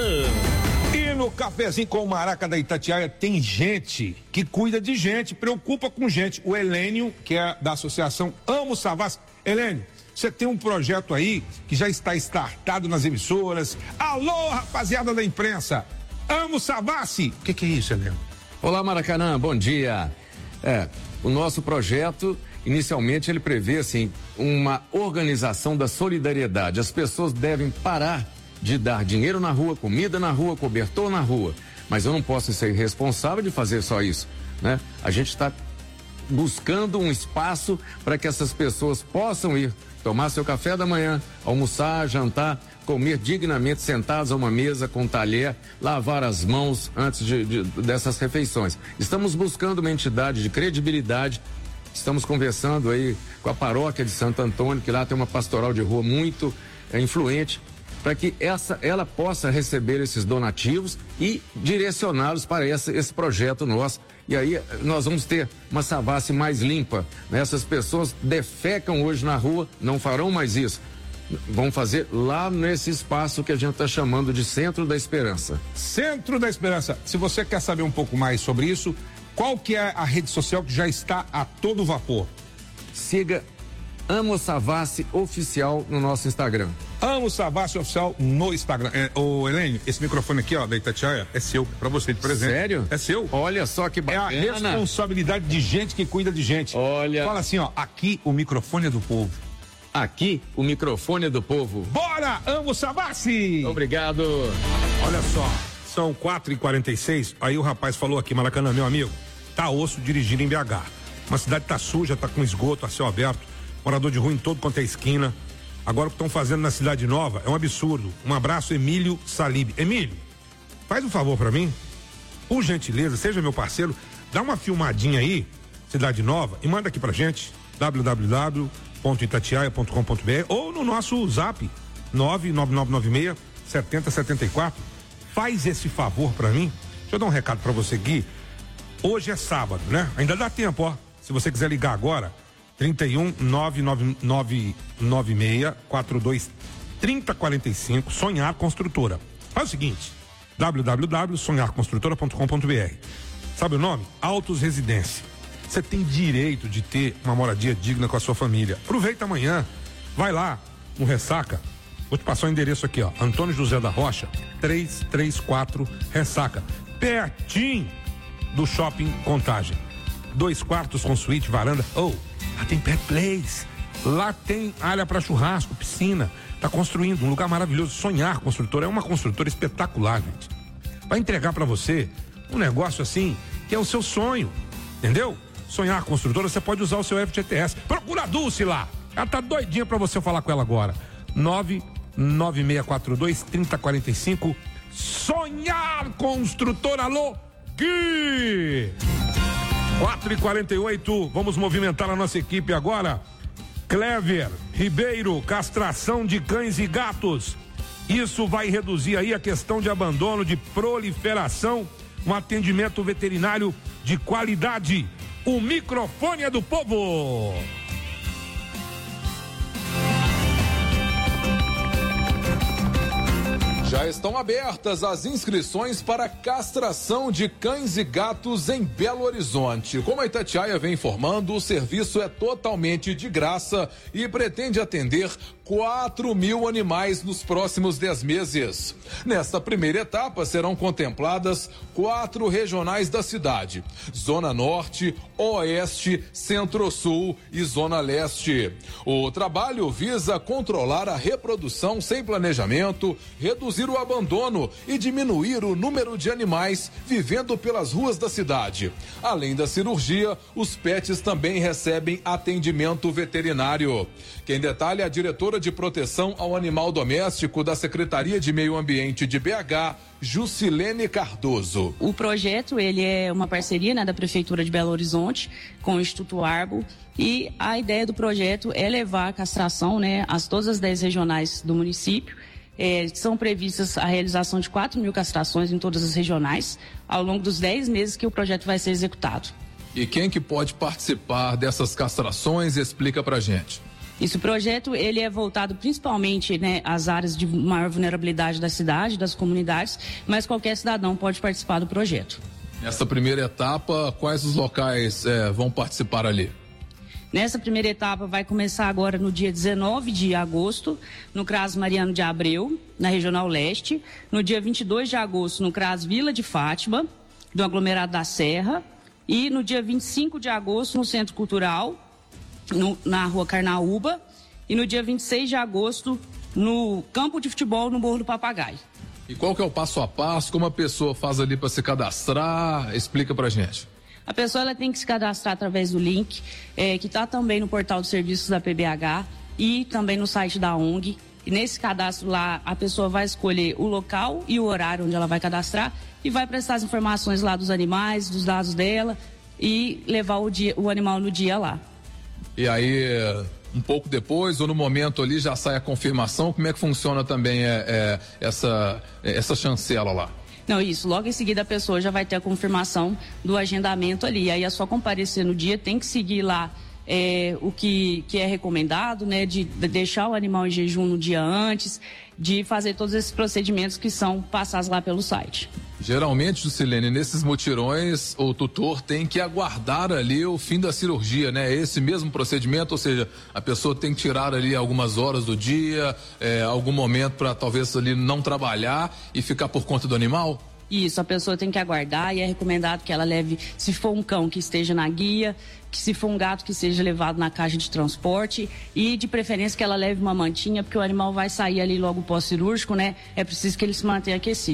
E no cafezinho com o Maraca da Itatiaia tem gente que cuida de gente, preocupa com gente. O Helênio, que é da associação Amo Savassi. Helênio, você tem um projeto aí que já está startado nas emissoras. Alô, rapaziada da imprensa. Amo Savassi. O que, que é isso, Helênio? Olá, Maracanã, bom dia. É, o nosso projeto, inicialmente, ele prevê, assim, uma organização da solidariedade. As pessoas devem parar de dar dinheiro na rua, comida na rua, cobertor na rua. Mas eu não posso ser responsável de fazer só isso, né? A gente está buscando um espaço para que essas pessoas possam ir tomar seu café da manhã, almoçar, jantar, comer dignamente sentados a uma mesa com talher, lavar as mãos antes de, de, dessas refeições. Estamos buscando uma entidade de credibilidade. Estamos conversando aí com a paróquia de Santo Antônio, que lá tem uma pastoral de rua muito é, influente, para que essa, ela possa receber esses donativos e direcioná-los para esse, esse projeto nosso. E aí nós vamos ter uma Savassi mais limpa, né? Essas pessoas defecam hoje na rua, não farão mais isso. Vão fazer lá nesse espaço que a gente está chamando de Centro da Esperança. Centro da Esperança. Se você quer saber um pouco mais sobre isso, qual que é a rede social que já está a todo vapor? Siga Amo Savassi Oficial no nosso Instagram. Amo Savassi Oficial no Instagram. É, ô, Helene, esse microfone aqui, ó, da Itatiaia, é seu, pra você de presente. Sério? É seu. Olha só que bacana. É a responsabilidade de gente que cuida de gente. Olha. Fala assim, ó, aqui o microfone é do povo. Aqui o microfone é do povo. Bora, Amo Savassi! Obrigado. Olha só, são quatro e quarenta e seis, aí o rapaz falou aqui, Maracanã, meu amigo, tá osso dirigir em B H. Uma cidade tá suja, tá com esgoto a céu aberto, morador de rua em todo quanto é esquina. Agora o que estão fazendo na Cidade Nova é um absurdo. Um abraço, Emílio Salib. Emílio, faz um favor pra mim, por gentileza, seja meu parceiro, dá uma filmadinha aí. Cidade Nova, e manda aqui pra gente, w w w ponto itatiaia ponto com ponto b r ou no nosso zap, nove nove nove nove seis sete zero sete quatro. Faz esse favor pra mim. Deixa eu dar um recado pra você, Gui. Hoje é sábado, né? Ainda dá tempo, ó. Se você quiser ligar agora, trinta e um, nove nove nove nove seis quatro dois trinta quarenta e cinco, Sonhar Construtora. Faz o seguinte, w w w ponto sonhar construtora ponto com ponto b r. Sabe o nome? Autos Residência. Você tem direito de ter uma moradia digna com a sua família. Aproveita amanhã, vai lá no Ressaca. Vou te passar o endereço aqui, ó. Antônio José da Rocha, trezentos e trinta e quatro, Ressaca. Pertinho do Shopping Contagem. Dois quartos com suíte, varanda. Oh, lá tem Pet Place. Lá tem área para churrasco, piscina. Tá construindo um lugar maravilhoso. Sonhar Construtora é uma construtora espetacular, gente. Vai entregar para você um negócio assim que é o seu sonho, entendeu? Sonhar Construtora, você pode usar o seu F G T S. Procura a Dulce lá. Ela tá doidinha para você falar com ela agora. nove nove seis quatro dois trinta quarenta e cinco. Sonhar Construtora, alô, Gui! quatro e quarenta e oito, vamos movimentar a nossa equipe agora. Clever Ribeiro, castração de cães e gatos. Isso vai reduzir aí a questão de abandono, de proliferação, um atendimento veterinário de qualidade. O microfone é do povo. Já estão abertas as inscrições para castração de cães e gatos em Belo Horizonte. Como a Itatiaia vem informando, o serviço é totalmente de graça e pretende atender quatro mil animais nos próximos dez meses. Nesta primeira etapa serão contempladas quatro regionais da cidade: Zona Norte, Oeste, Centro-Sul e Zona Leste. O trabalho visa controlar a reprodução sem planejamento, reduzir o abandono e diminuir o número de animais vivendo pelas ruas da cidade. Além da cirurgia, os pets também recebem atendimento veterinário. Quem detalha é a diretora de proteção ao animal doméstico da Secretaria de Meio Ambiente de B H, Jusilene Cardoso. O projeto, ele é uma parceria, né, da Prefeitura de Belo Horizonte com o Instituto Arbo, e a ideia do projeto é levar a castração, né, a todas as dez regionais do município. É, são previstas a realização de quatro mil castrações em todas as regionais ao longo dos dez meses que o projeto vai ser executado. E quem que pode participar dessas castrações? Explica pra gente. Esse projeto, ele é voltado principalmente, né, às áreas de maior vulnerabilidade da cidade, das comunidades, mas qualquer cidadão pode participar do projeto. Nessa primeira etapa, quais os locais é, vão participar ali? Nessa primeira etapa vai começar agora no dia dezenove de agosto, no CRAS Mariano de Abreu, na Regional Leste. No dia vinte e dois de agosto, no CRAS Vila de Fátima, do aglomerado da Serra. E no dia vinte e cinco de agosto, no Centro Cultural, no, na Rua Carnaúba. E no dia vinte e seis de agosto, no Campo de Futebol, no Morro do Papagaio. E qual que é o passo a passo? Como a pessoa faz ali para se cadastrar? Explica pra gente. A pessoa, ela tem que se cadastrar através do link, é, que está também no portal de serviços da P B H e também no site da O N G. E nesse cadastro lá, a pessoa vai escolher o local e o horário onde ela vai cadastrar e vai prestar as informações lá dos animais, dos dados dela e levar o, dia, o animal no dia lá. E aí, um pouco depois ou no momento ali já sai a confirmação? Como é que funciona também é, é, essa, é, essa chancela lá? Não, isso. Logo em seguida a pessoa já vai ter a confirmação do agendamento ali. Aí é só comparecer no dia, tem que seguir lá é, o que, que é recomendado, né? De, de deixar o animal em jejum no dia antes, de fazer todos esses procedimentos que são passados lá pelo site. Geralmente, Jusilene, nesses mutirões, o tutor tem que aguardar ali o fim da cirurgia, né? Esse mesmo procedimento, ou seja, a pessoa tem que tirar ali algumas horas do dia, é, algum momento para talvez ali não trabalhar e ficar por conta do animal? Isso, a pessoa tem que aguardar e é recomendado que ela leve, se for um cão, que esteja na guia, que se for um gato, que seja levado na caixa de transporte e de preferência que ela leve uma mantinha, porque o animal vai sair ali logo pós-cirúrgico, né? É preciso que ele se mantenha aquecido.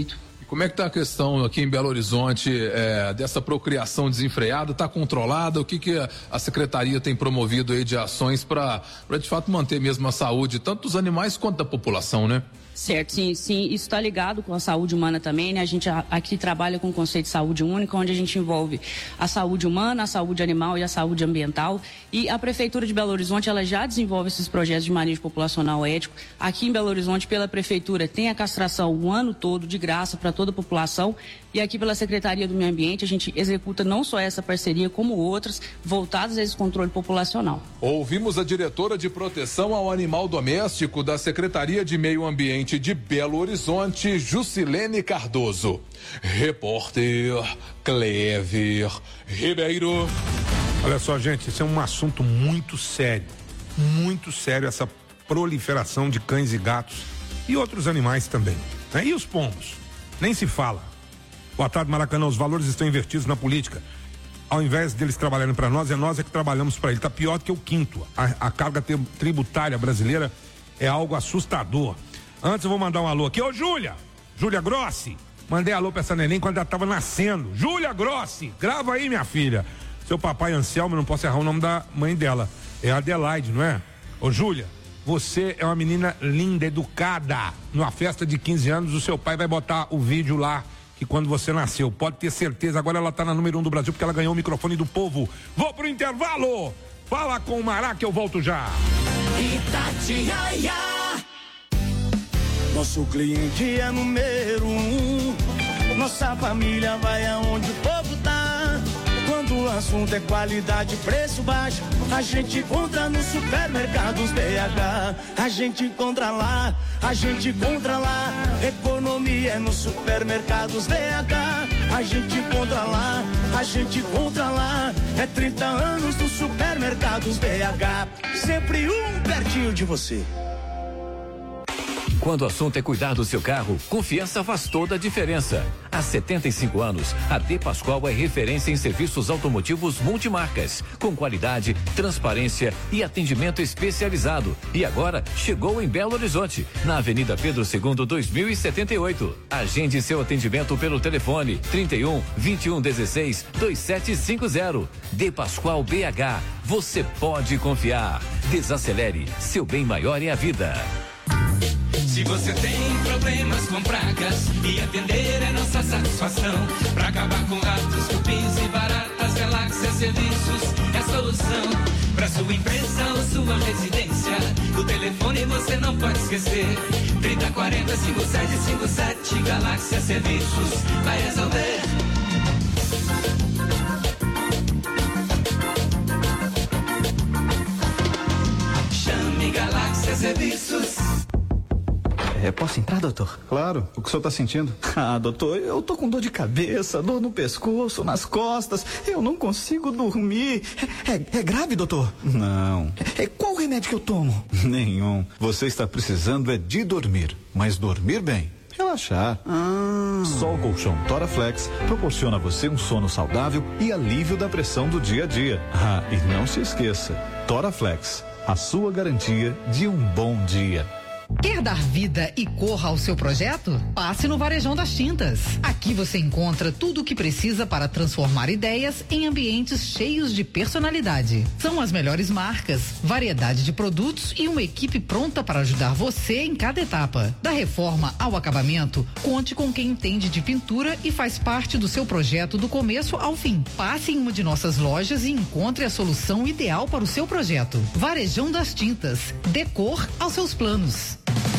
como é que está a questão aqui em Belo Horizonte é, dessa procriação desenfreada? Está controlada? O que, que a secretaria tem promovido aí de ações para de fato manter mesmo a saúde, tanto dos animais quanto da população, né? Certo, sim, sim, isso está ligado com a saúde humana também, né? A gente aqui trabalha com o conceito de saúde única, onde a gente envolve a saúde humana, a saúde animal e a saúde ambiental. E a Prefeitura de Belo Horizonte, ela já desenvolve esses projetos de manejo populacional ético. Aqui em Belo Horizonte, pela Prefeitura, tem a castração o ano todo, de graça, para toda a população. E aqui pela Secretaria do Meio Ambiente, a gente executa não só essa parceria, como outras, voltadas a esse controle populacional. Ouvimos a diretora de proteção ao animal doméstico da Secretaria de Meio Ambiente de Belo Horizonte, Jusilene Cardoso. Repórter Clever Ribeiro. Olha só, gente, isso é um assunto muito sério, muito sério, essa proliferação de cães e gatos e outros animais também, né? E os pombos? Nem se fala. Boa tarde, Maracanã. Os valores estão invertidos na política. Ao invés deles trabalharem para nós, é nós é que trabalhamos para ele. Está pior do que o quinto. A, a carga tributária brasileira é algo assustador. Antes eu vou mandar um alô aqui. Ô, Júlia! Júlia Grossi! Mandei alô pra essa neném quando ela estava nascendo. Júlia Grossi! Grava aí, minha filha. Seu papai Anselmo, não posso errar o nome da mãe dela. É Adelaide, não é? Ô, Júlia, você é uma menina linda, educada. Numa festa de quinze anos, o seu pai vai botar o vídeo lá que quando você nasceu. Pode ter certeza, agora ela tá na número um do Brasil porque ela ganhou o microfone do povo. Vou pro intervalo. Fala com o Mará que eu volto já. Itatiaia. Nosso cliente é número um. Nossa família vai aonde o povo tá. Quando o assunto é qualidade, preço baixo, a gente encontra no Supermercados B H. A gente encontra lá, a gente encontra lá. Economia é no Supermercados B H. A gente encontra lá, a gente encontra lá. É trinta anos do Supermercados B H. Sempre um pertinho de você. Quando o assunto é cuidar do seu carro, confiança faz toda a diferença. Há setenta e cinco anos, a De Pascoal é referência em serviços automotivos multimarcas, com qualidade, transparência e atendimento especializado. E agora chegou em Belo Horizonte, na Avenida Pedro segundo, dois mil e setenta e oito. Agende seu atendimento pelo telefone trinta e um, vinte e um, dezesseis, vinte e sete cinquenta. De Pascoal B H, você pode confiar. Desacelere, seu bem maior é a vida. Se você tem problemas com pragas e atender é nossa satisfação, pra acabar com ratos, cupins e baratas, Galáxia Serviços é a solução. Pra sua empresa ou sua residência, o telefone você não pode esquecer. trinta, quarenta, cinquenta e sete, cinquenta e sete, Galáxia Serviços vai resolver. Chame Galáxia Serviços. É, posso entrar, doutor? Claro. O que o senhor está sentindo? Ah, doutor, eu tô com dor de cabeça, dor no pescoço, nas costas. Eu não consigo dormir. É, é, é grave, doutor? Não. É, qual remédio que eu tomo? Nenhum. Você está precisando é de dormir, mas dormir bem. Relaxar. Ah. Só o colchão Toraflex proporciona a você um sono saudável e alívio da pressão do dia a dia. Ah, e não se esqueça, Toraflex, a sua garantia de um bom dia. Quer dar vida e cor ao seu projeto? Passe no Varejão das Tintas. Aqui você encontra tudo o que precisa para transformar ideias em ambientes cheios de personalidade. São as melhores marcas, variedade de produtos e uma equipe pronta para ajudar você em cada etapa. Da reforma ao acabamento, conte com quem entende de pintura e faz parte do seu projeto do começo ao fim. Passe em uma de nossas lojas e encontre a solução ideal para o seu projeto. Varejão das Tintas. Dê cor aos seus planos.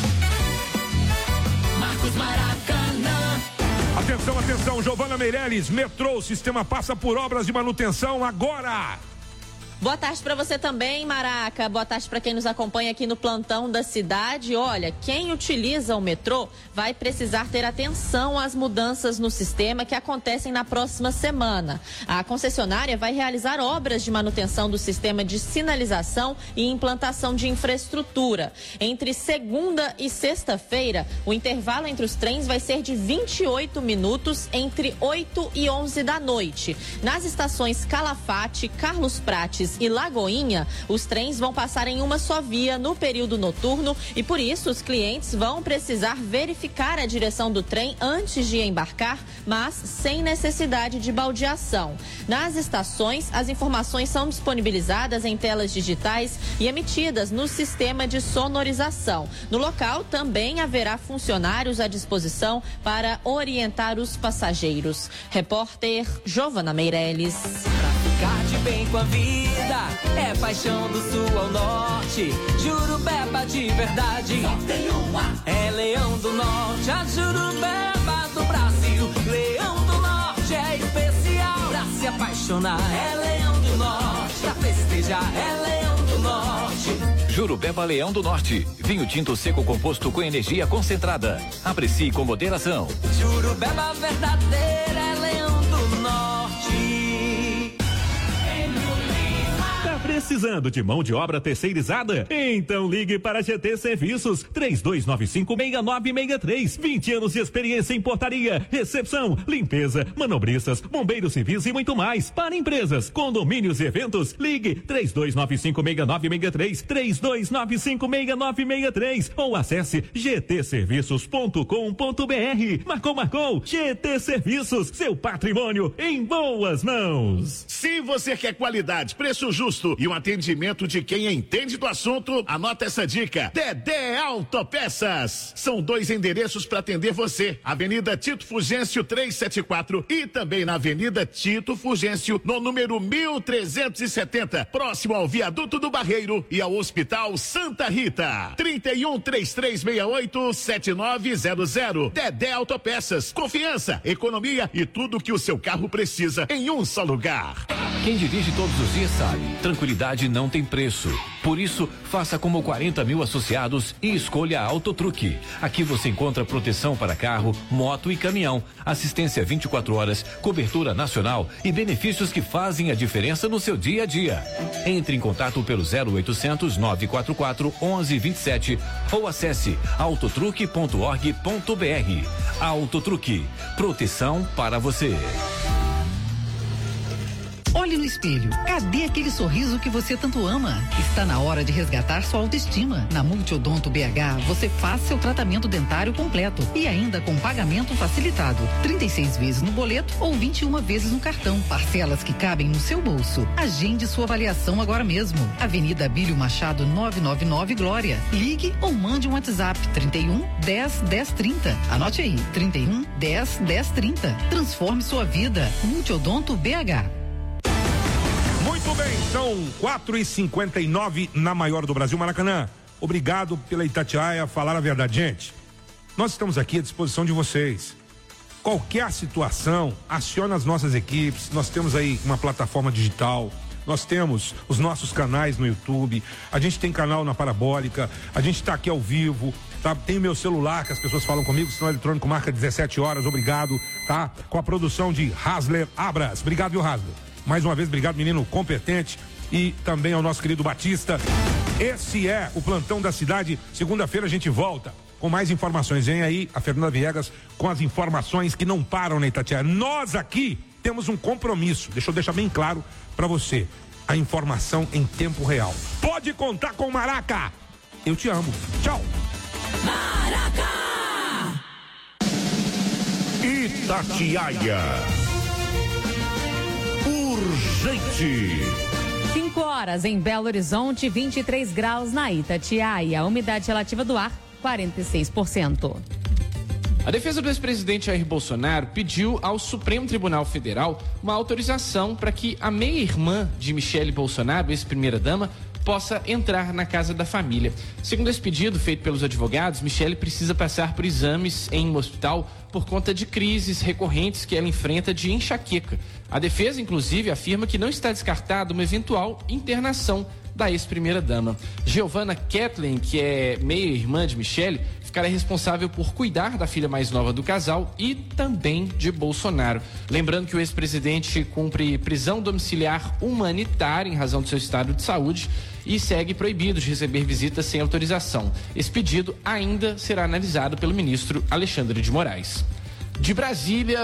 Marcos Maracanã. Atenção, atenção, Giovana Meirelles, metrô, o sistema passa por obras de manutenção agora. Boa tarde para você também, Maraca. Boa tarde para quem nos acompanha aqui no plantão da cidade. Olha, quem utiliza o metrô vai precisar ter atenção às mudanças no sistema que acontecem na próxima semana. A concessionária vai realizar obras de manutenção do sistema de sinalização e implantação de infraestrutura. Entre segunda e sexta-feira, o intervalo entre os trens vai ser de vinte e oito minutos entre oito e onze da noite. Nas estações Calafate, Carlos Prates Tiradentes e Lagoinha, os trens vão passar em uma só via no período noturno e por isso os clientes vão precisar verificar a direção do trem antes de embarcar, mas sem necessidade de baldeação. Nas estações, as informações são disponibilizadas em telas digitais e emitidas no sistema de sonorização. No local também haverá funcionários à disposição para orientar os passageiros. Repórter Giovana Meirelles. Ficar de bem com a vida é paixão do sul ao norte. Jurupeba de verdade. Só tem uma. É Leão do Norte, a Jurupeba do Brasil. Leão do Norte é especial pra se apaixonar. É Leão do Norte, pra festejar. É Leão do Norte. Jurupeba Leão do Norte. Vinho tinto seco composto com energia concentrada. Aprecie com moderação. Jurupeba verdadeira é Leão do Norte. Precisando de mão de obra terceirizada? Então ligue para a G T Serviços três dois nove cinco, seis nove seis três. vinte anos de experiência em portaria, recepção, limpeza, manobristas, bombeiros civis e muito mais. Para empresas, condomínios e eventos, ligue três dois nove cinco, seis nove seis três, três dois nove cinco, seis nove seis três ou acesse g t serviços ponto com ponto b r. Marcou, marcou. G T Serviços, seu patrimônio em boas mãos. Se você quer qualidade, preço justo e um atendimento de quem entende do assunto, anota essa dica. Dedé Autopeças. São dois endereços para atender você. Avenida Tito Fugêncio trezentos e setenta e quatro e também na Avenida Tito Fugêncio, no número mil trezentos e setenta, próximo ao Viaduto do Barreiro e ao Hospital Santa Rita. trinta e um, trinta e três sessenta e oito, setenta e nove zero zero. Dedé Autopeças. Confiança, economia e tudo que o seu carro precisa em um só lugar. Quem dirige todos os dias sabe, tranquilidade não tem preço. Por isso, faça como quarenta mil associados e escolha a Autotruque. Aqui você encontra proteção para carro, moto e caminhão, assistência vinte e quatro horas, cobertura nacional e benefícios que fazem a diferença no seu dia a dia. Entre em contato pelo zero oitocentos, nove quatro quatro, onze vinte e sete ou acesse autotruque ponto org ponto b r. Autotruque, proteção para você. Olhe no espelho. Cadê aquele sorriso que você tanto ama? Está na hora de resgatar sua autoestima. Na Multiodonto B H, você faz seu tratamento dentário completo e ainda com pagamento facilitado. trinta e seis vezes no boleto ou vinte e uma vezes no cartão. Parcelas que cabem no seu bolso. Agende sua avaliação agora mesmo. Avenida Abílio Machado novecentos e noventa e nove Glória. Ligue ou mande um WhatsApp trinta e um, dez, dez, trinta. Anote aí, trinta e um, dez, dez, trinta. Transforme sua vida. Multiodonto B H. Muito bem, são quatro e cinquenta e nove na maior do Brasil, Maracanã. Obrigado pela Itatiaia falar a verdade. Gente, nós estamos aqui à disposição de vocês. Qualquer situação, aciona as nossas equipes. Nós temos aí uma plataforma digital, nós temos os nossos canais no YouTube, a gente tem canal na Parabólica, a gente está aqui ao vivo, tá? Tem o meu celular que as pessoas falam comigo, sinal eletrônico marca dezessete horas, obrigado, tá? Com a produção de Hasler Abras. Obrigado, viu, Hasler? Mais uma vez, obrigado, menino competente, e também ao nosso querido Batista. Esse é o Plantão da Cidade. Segunda-feira a gente volta com mais informações. Vem aí a Fernanda Viegas com as informações que não param na Itatiaia. Nós aqui temos um compromisso, deixa eu deixar bem claro para você, a informação em tempo real. Pode contar com o Maraca. Eu te amo. Tchau. Maraca! Itatiaia. Urgente. cinco horas em Belo Horizonte, vinte e três graus na Itatiaia. A umidade relativa do ar, quarenta e seis por cento. A defesa do ex-presidente Jair Bolsonaro pediu ao Supremo Tribunal Federal uma autorização para que a meia-irmã de Michele Bolsonaro, ex-primeira-dama, possa entrar na casa da família. Segundo esse pedido feito pelos advogados, Michele precisa passar por exames em um hospital por conta de crises recorrentes que ela enfrenta de enxaqueca. A defesa, inclusive, afirma que não está descartada uma eventual internação da ex-primeira-dama. Giovanna Kathleen, que é meia-irmã de Michele, ficará responsável por cuidar da filha mais nova do casal e também de Bolsonaro. Lembrando que o ex-presidente cumpre prisão domiciliar humanitária em razão do seu estado de saúde e segue proibido de receber visitas sem autorização. Esse pedido ainda será analisado pelo ministro Alexandre de Moraes. De Brasília,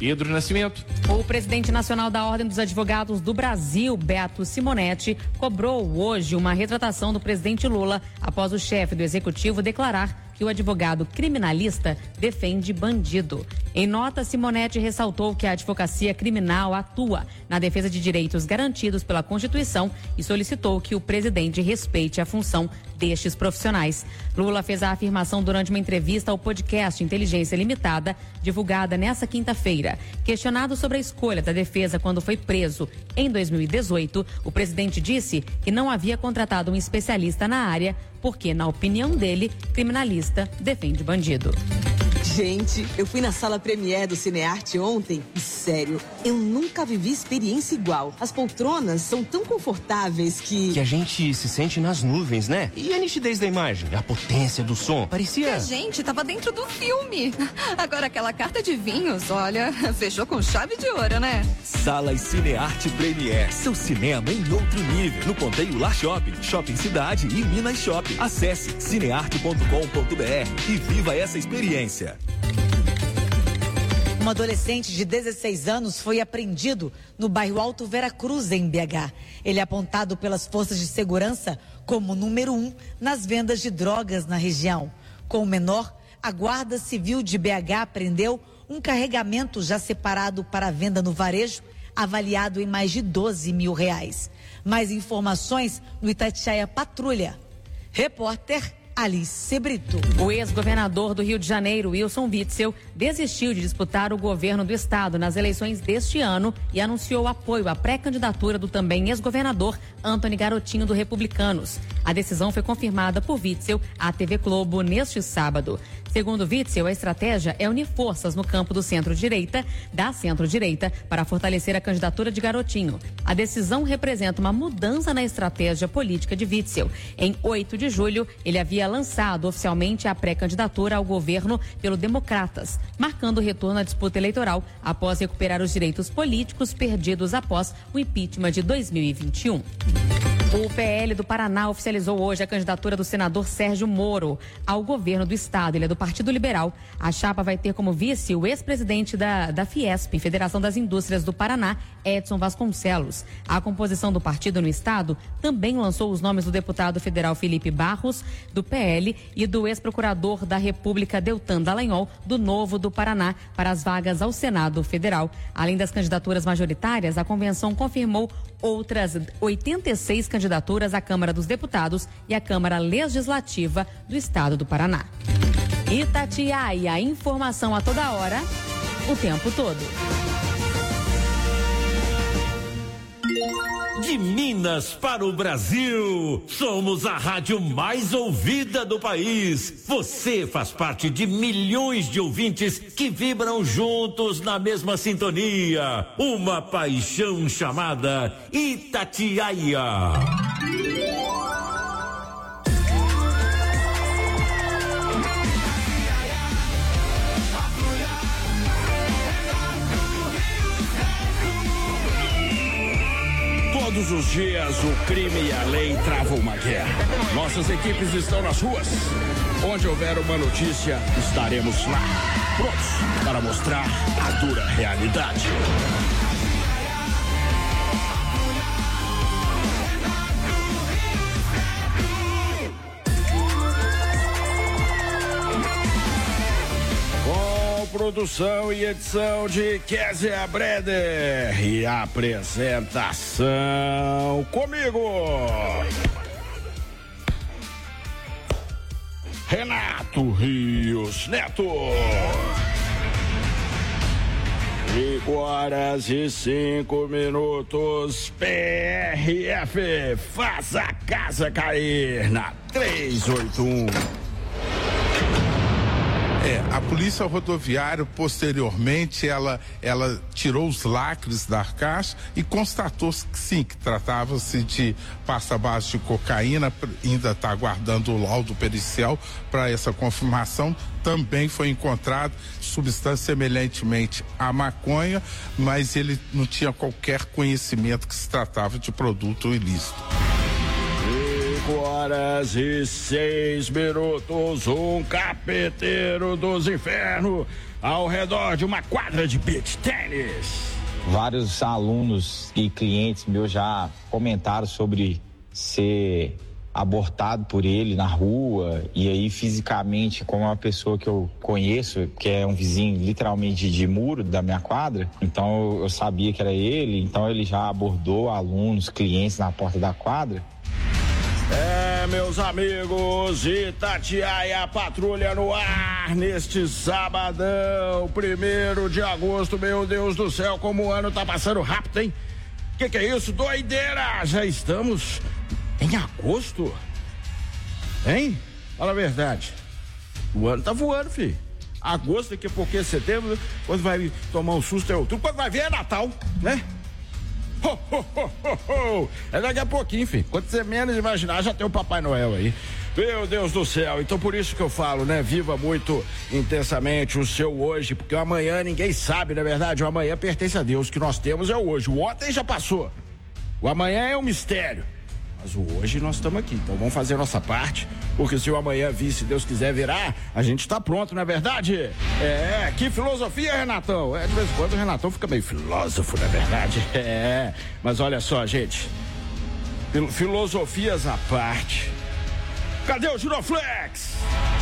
Pedro Nascimento. O presidente nacional da Ordem dos Advogados do Brasil, Beto Simonetti, cobrou hoje uma retratação do presidente Lula após o chefe do executivo declarar que o advogado criminalista defende bandido. Em nota, Simonetti ressaltou que a advocacia criminal atua na defesa de direitos garantidos pela Constituição e solicitou que o presidente respeite a função destes profissionais. Lula fez a afirmação durante uma entrevista ao podcast Inteligência Limitada, divulgada nesta quinta-feira. Questionado sobre a escolha da defesa quando foi preso em dois mil e dezoito, o presidente disse que não havia contratado um especialista na área porque, na opinião dele, criminalista defende bandido. Gente, eu fui na sala Premiere do Cinearte ontem e, sério, eu nunca vivi experiência igual. As poltronas são tão confortáveis que... Que a gente se sente nas nuvens, né? E a nitidez da imagem, a potência do som, parecia... Que a gente tava dentro do filme. Agora aquela carta de vinhos, olha, fechou com chave de ouro, né? Salas Cinearte Premiere, seu cinema em outro nível. No Ponteio Lar Shopping, Shopping Cidade e Minas Shopping. Acesse cinearte ponto com ponto br e viva essa experiência. Um adolescente de dezesseis anos foi apreendido no bairro Alto Veracruz, em B H. Ele é apontado pelas forças de segurança como número um nas vendas de drogas na região. Com o menor, a Guarda Civil de B H apreendeu um carregamento já separado para venda no varejo, avaliado em mais de doze mil reais. Mais informações no Itatiaia Patrulha. Repórter Alice Brito. O ex-governador do Rio de Janeiro, Wilson Witzel, desistiu de disputar o governo do estado nas eleições deste ano e anunciou apoio à pré-candidatura do também ex-governador Antony Garotinho do Republicanos. A decisão foi confirmada por Witzel à T V Globo neste sábado. Segundo Witzel, a estratégia é unir forças no campo do centro-direita, da centro-direita, para fortalecer a candidatura de Garotinho. A decisão representa uma mudança na estratégia política de Witzel. Em oito de julho, ele havia lançado oficialmente a pré-candidatura ao governo pelo Democratas, marcando o retorno à disputa eleitoral após recuperar os direitos políticos perdidos após o impeachment de dois mil e vinte e um. O P L do Paraná oficializou hoje a candidatura do senador Sérgio Moro ao governo do estado. Ele é do Partido Liberal. A chapa vai ter como vice o ex-presidente da, da Fiesp, Federação das Indústrias do Paraná, Edson Vasconcelos. A composição do partido no estado também lançou os nomes do deputado federal Felipe Barros, do P L, e do ex-procurador da República Deltan Dallagnol, do Novo do Paraná, para as vagas ao Senado Federal. Além das candidaturas majoritárias, a convenção confirmou outras oitenta e seis candidaturas à Câmara dos Deputados e à Câmara Legislativa do Estado do Paraná. Itatiaia, informação a toda hora, o tempo todo. De Minas para o Brasil, somos a rádio mais ouvida do país. Você faz parte de milhões de ouvintes que vibram juntos na mesma sintonia. Uma paixão chamada Itatiaia. Todos os dias o crime e a lei travam uma guerra. Nossas equipes estão nas ruas. Onde houver uma notícia, estaremos lá, prontos para mostrar a dura realidade. Produção e edição de Kézia Breder e apresentação comigo, Renato Rios Neto. Cinco horas e cinco minutos. P R F, faz a casa cair na trezentos e oitenta e um. É, a polícia rodoviária, posteriormente, ela, ela tirou os lacres da caixa e constatou que sim, que tratava-se de pasta base de cocaína, ainda está aguardando o laudo pericial para essa confirmação. Também foi encontrado substância semelhantemente à maconha, mas ele não tinha qualquer conhecimento que se tratava de produto ilícito. cinco horas e seis minutos. Um carpinteiro dos infernos ao redor de uma quadra de beach tênis. Vários alunos e clientes meus já comentaram sobre ser abortado por ele na rua, e aí fisicamente, como uma pessoa que eu conheço, que é um vizinho literalmente de muro da minha quadra, então eu sabia que era ele, então ele já abordou alunos, clientes na porta da quadra. É, meus amigos, Itatiaia Patrulha no ar neste sabadão, primeiro de agosto. Meu Deus do céu, como o ano tá passando rápido, hein? Que que é isso? Doideira! Já estamos em agosto? Hein? Fala a verdade. O ano tá voando, filho. Agosto, daqui a pouquinho é setembro, quando vai tomar um susto é outubro, quando vai ver é Natal, né? Ho, ho, ho, ho, ho. É daqui a pouquinho, filho. Quando você menos imaginar, já tem o Papai Noel aí. Meu Deus do céu. Então por isso que eu falo, né? Viva muito intensamente o seu hoje, porque o amanhã ninguém sabe, na verdade. O amanhã pertence a Deus. O que nós temos é o hoje. O ontem já passou. O amanhã é um mistério. Mas o hoje nós estamos aqui. Então vamos fazer a nossa parte, porque se o amanhã vir, se Deus quiser virar, a gente está pronto, não é verdade? É, que filosofia, Renatão. É, de vez em quando o Renatão fica meio filósofo, não é verdade? É, mas olha só, gente. Filosofias à parte. Cadê o Giroflex?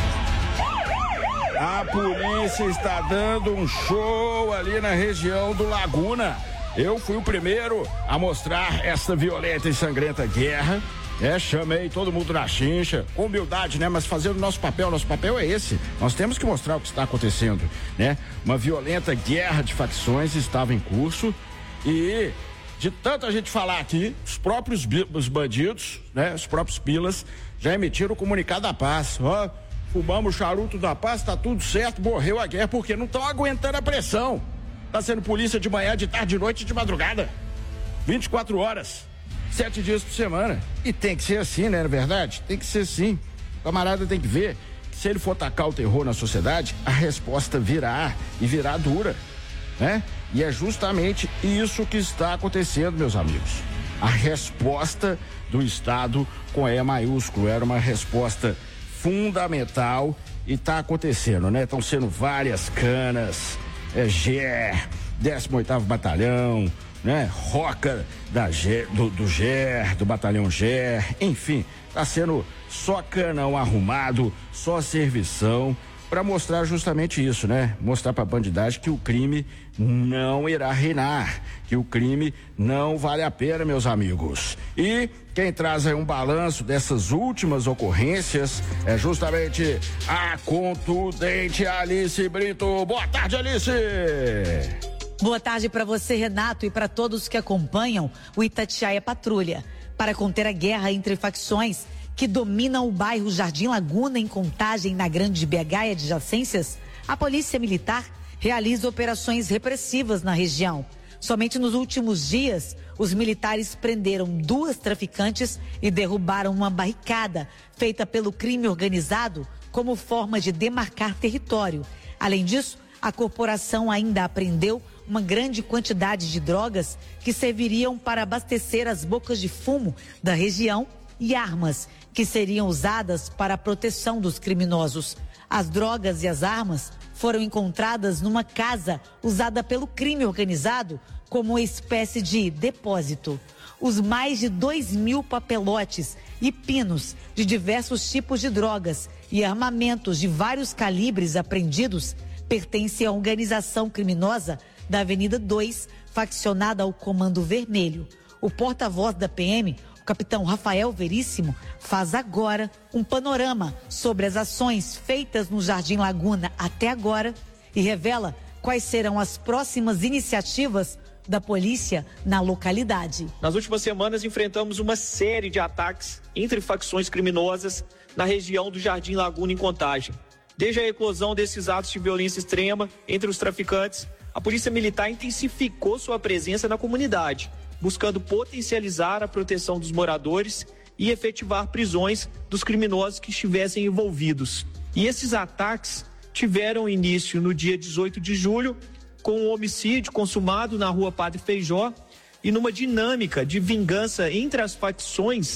A polícia está dando um show ali na região do Laguna. Eu fui o primeiro a mostrar essa violenta e sangrenta guerra. É, chamei todo mundo na chincha, com humildade, né? Mas fazendo nosso papel, nosso papel é esse. Nós temos que mostrar o que está acontecendo, né? Uma violenta guerra de facções estava em curso e, de tanta gente falar aqui, os próprios os bandidos, né? Os próprios pilas já emitiram o comunicado da paz. Ó, fumamos o charuto da paz, tá tudo certo, morreu a guerra, porque não estão aguentando a pressão. Tá sendo polícia de manhã, de tarde, de noite e de madrugada. vinte e quatro horas. Sete dias por semana. E tem que ser assim, né? Na verdade, tem que ser assim. O camarada tem que ver que se ele for tacar o terror na sociedade, a resposta virá e virá dura, né? E é justamente isso que está acontecendo, meus amigos. A resposta do Estado com E maiúsculo era uma resposta fundamental e está acontecendo, né? Estão sendo várias canas, é G E R, décimo oitavo Batalhão, né? Roca da G, do, do G E R, do Batalhão G E R, enfim, tá sendo só canão arrumado, só servição, para mostrar justamente isso, né? Mostrar pra bandidagem que o crime não irá reinar, que o crime não vale a pena, meus amigos. E quem traz aí um balanço dessas últimas ocorrências é justamente a contundente Alice Brito. Boa tarde, Alice! Boa tarde para você, Renato, e para todos que acompanham o Itatiaia Patrulha. Para conter a guerra entre facções que dominam o bairro Jardim Laguna, em Contagem, na Grande B H e adjacências, a Polícia Militar realiza operações repressivas na região. Somente nos últimos dias, os militares prenderam duas traficantes e derrubaram uma barricada feita pelo crime organizado como forma de demarcar território. Além disso, a corporação ainda apreendeu uma grande quantidade de drogas que serviriam para abastecer as bocas de fumo da região e armas que seriam usadas para a proteção dos criminosos. As drogas e as armas foram encontradas numa casa usada pelo crime organizado como uma espécie de depósito. Os mais de dois mil papelotes e pinos de diversos tipos de drogas e armamentos de vários calibres apreendidos pertencem à organização criminosa da Avenida dois, faccionada ao Comando Vermelho. O porta-voz da P M, o capitão Rafael Veríssimo, faz agora um panorama sobre as ações feitas no Jardim Laguna até agora e revela quais serão as próximas iniciativas da polícia na localidade. Nas últimas semanas enfrentamos uma série de ataques entre facções criminosas na região do Jardim Laguna, em Contagem. Desde a eclosão desses atos de violência extrema entre os traficantes, a Polícia Militar intensificou sua presença na comunidade, buscando potencializar a proteção dos moradores e efetivar prisões dos criminosos que estivessem envolvidos. E esses ataques tiveram início no dia dezoito de julho, com um homicídio consumado na rua Padre Feijó e numa dinâmica de vingança entre as facções,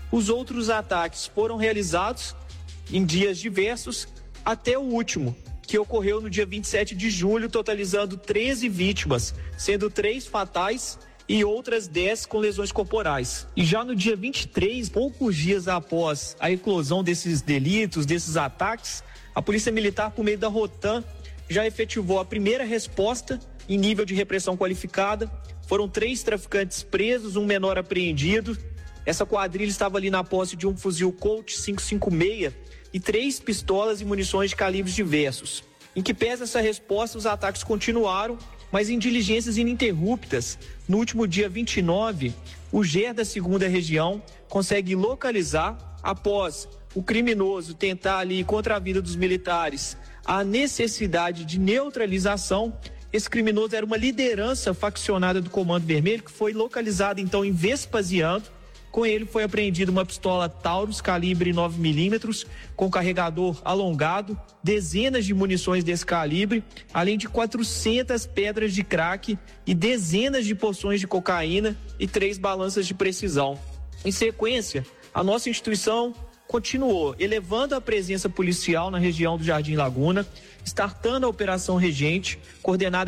Os outros ataques foram realizados em dias diversos até o último, que ocorreu no dia vinte e sete de julho, totalizando treze vítimas, sendo três fatais e outras dez com lesões corporais. E já no dia vinte e três, poucos dias após a eclosão desses delitos, desses ataques, a Polícia Militar, por meio da Rotan, já efetivou a primeira resposta em nível de repressão qualificada. Foram três traficantes presos, um menor apreendido. Essa quadrilha estava ali na posse de um fuzil Colt cinco cinco seis e três pistolas e munições de calibres diversos. Em que pesa essa resposta, os ataques continuaram, mas em diligências ininterruptas. No último dia vinte e nove, o G E R da segunda Região consegue localizar, após o criminoso tentar ali contra a vida dos militares, a necessidade de neutralização. Esse criminoso era uma liderança faccionada do Comando Vermelho, que foi localizado então em Vespasiano. Com ele foi apreendida uma pistola Taurus calibre nove milímetros, com carregador alongado, dezenas de munições desse calibre, além de quatrocentas pedras de crack e dezenas de porções de cocaína e três balanças de precisão. Em sequência, a nossa instituição continuou elevando a presença policial na região do Jardim Laguna, startando a Operação Regente, coordenada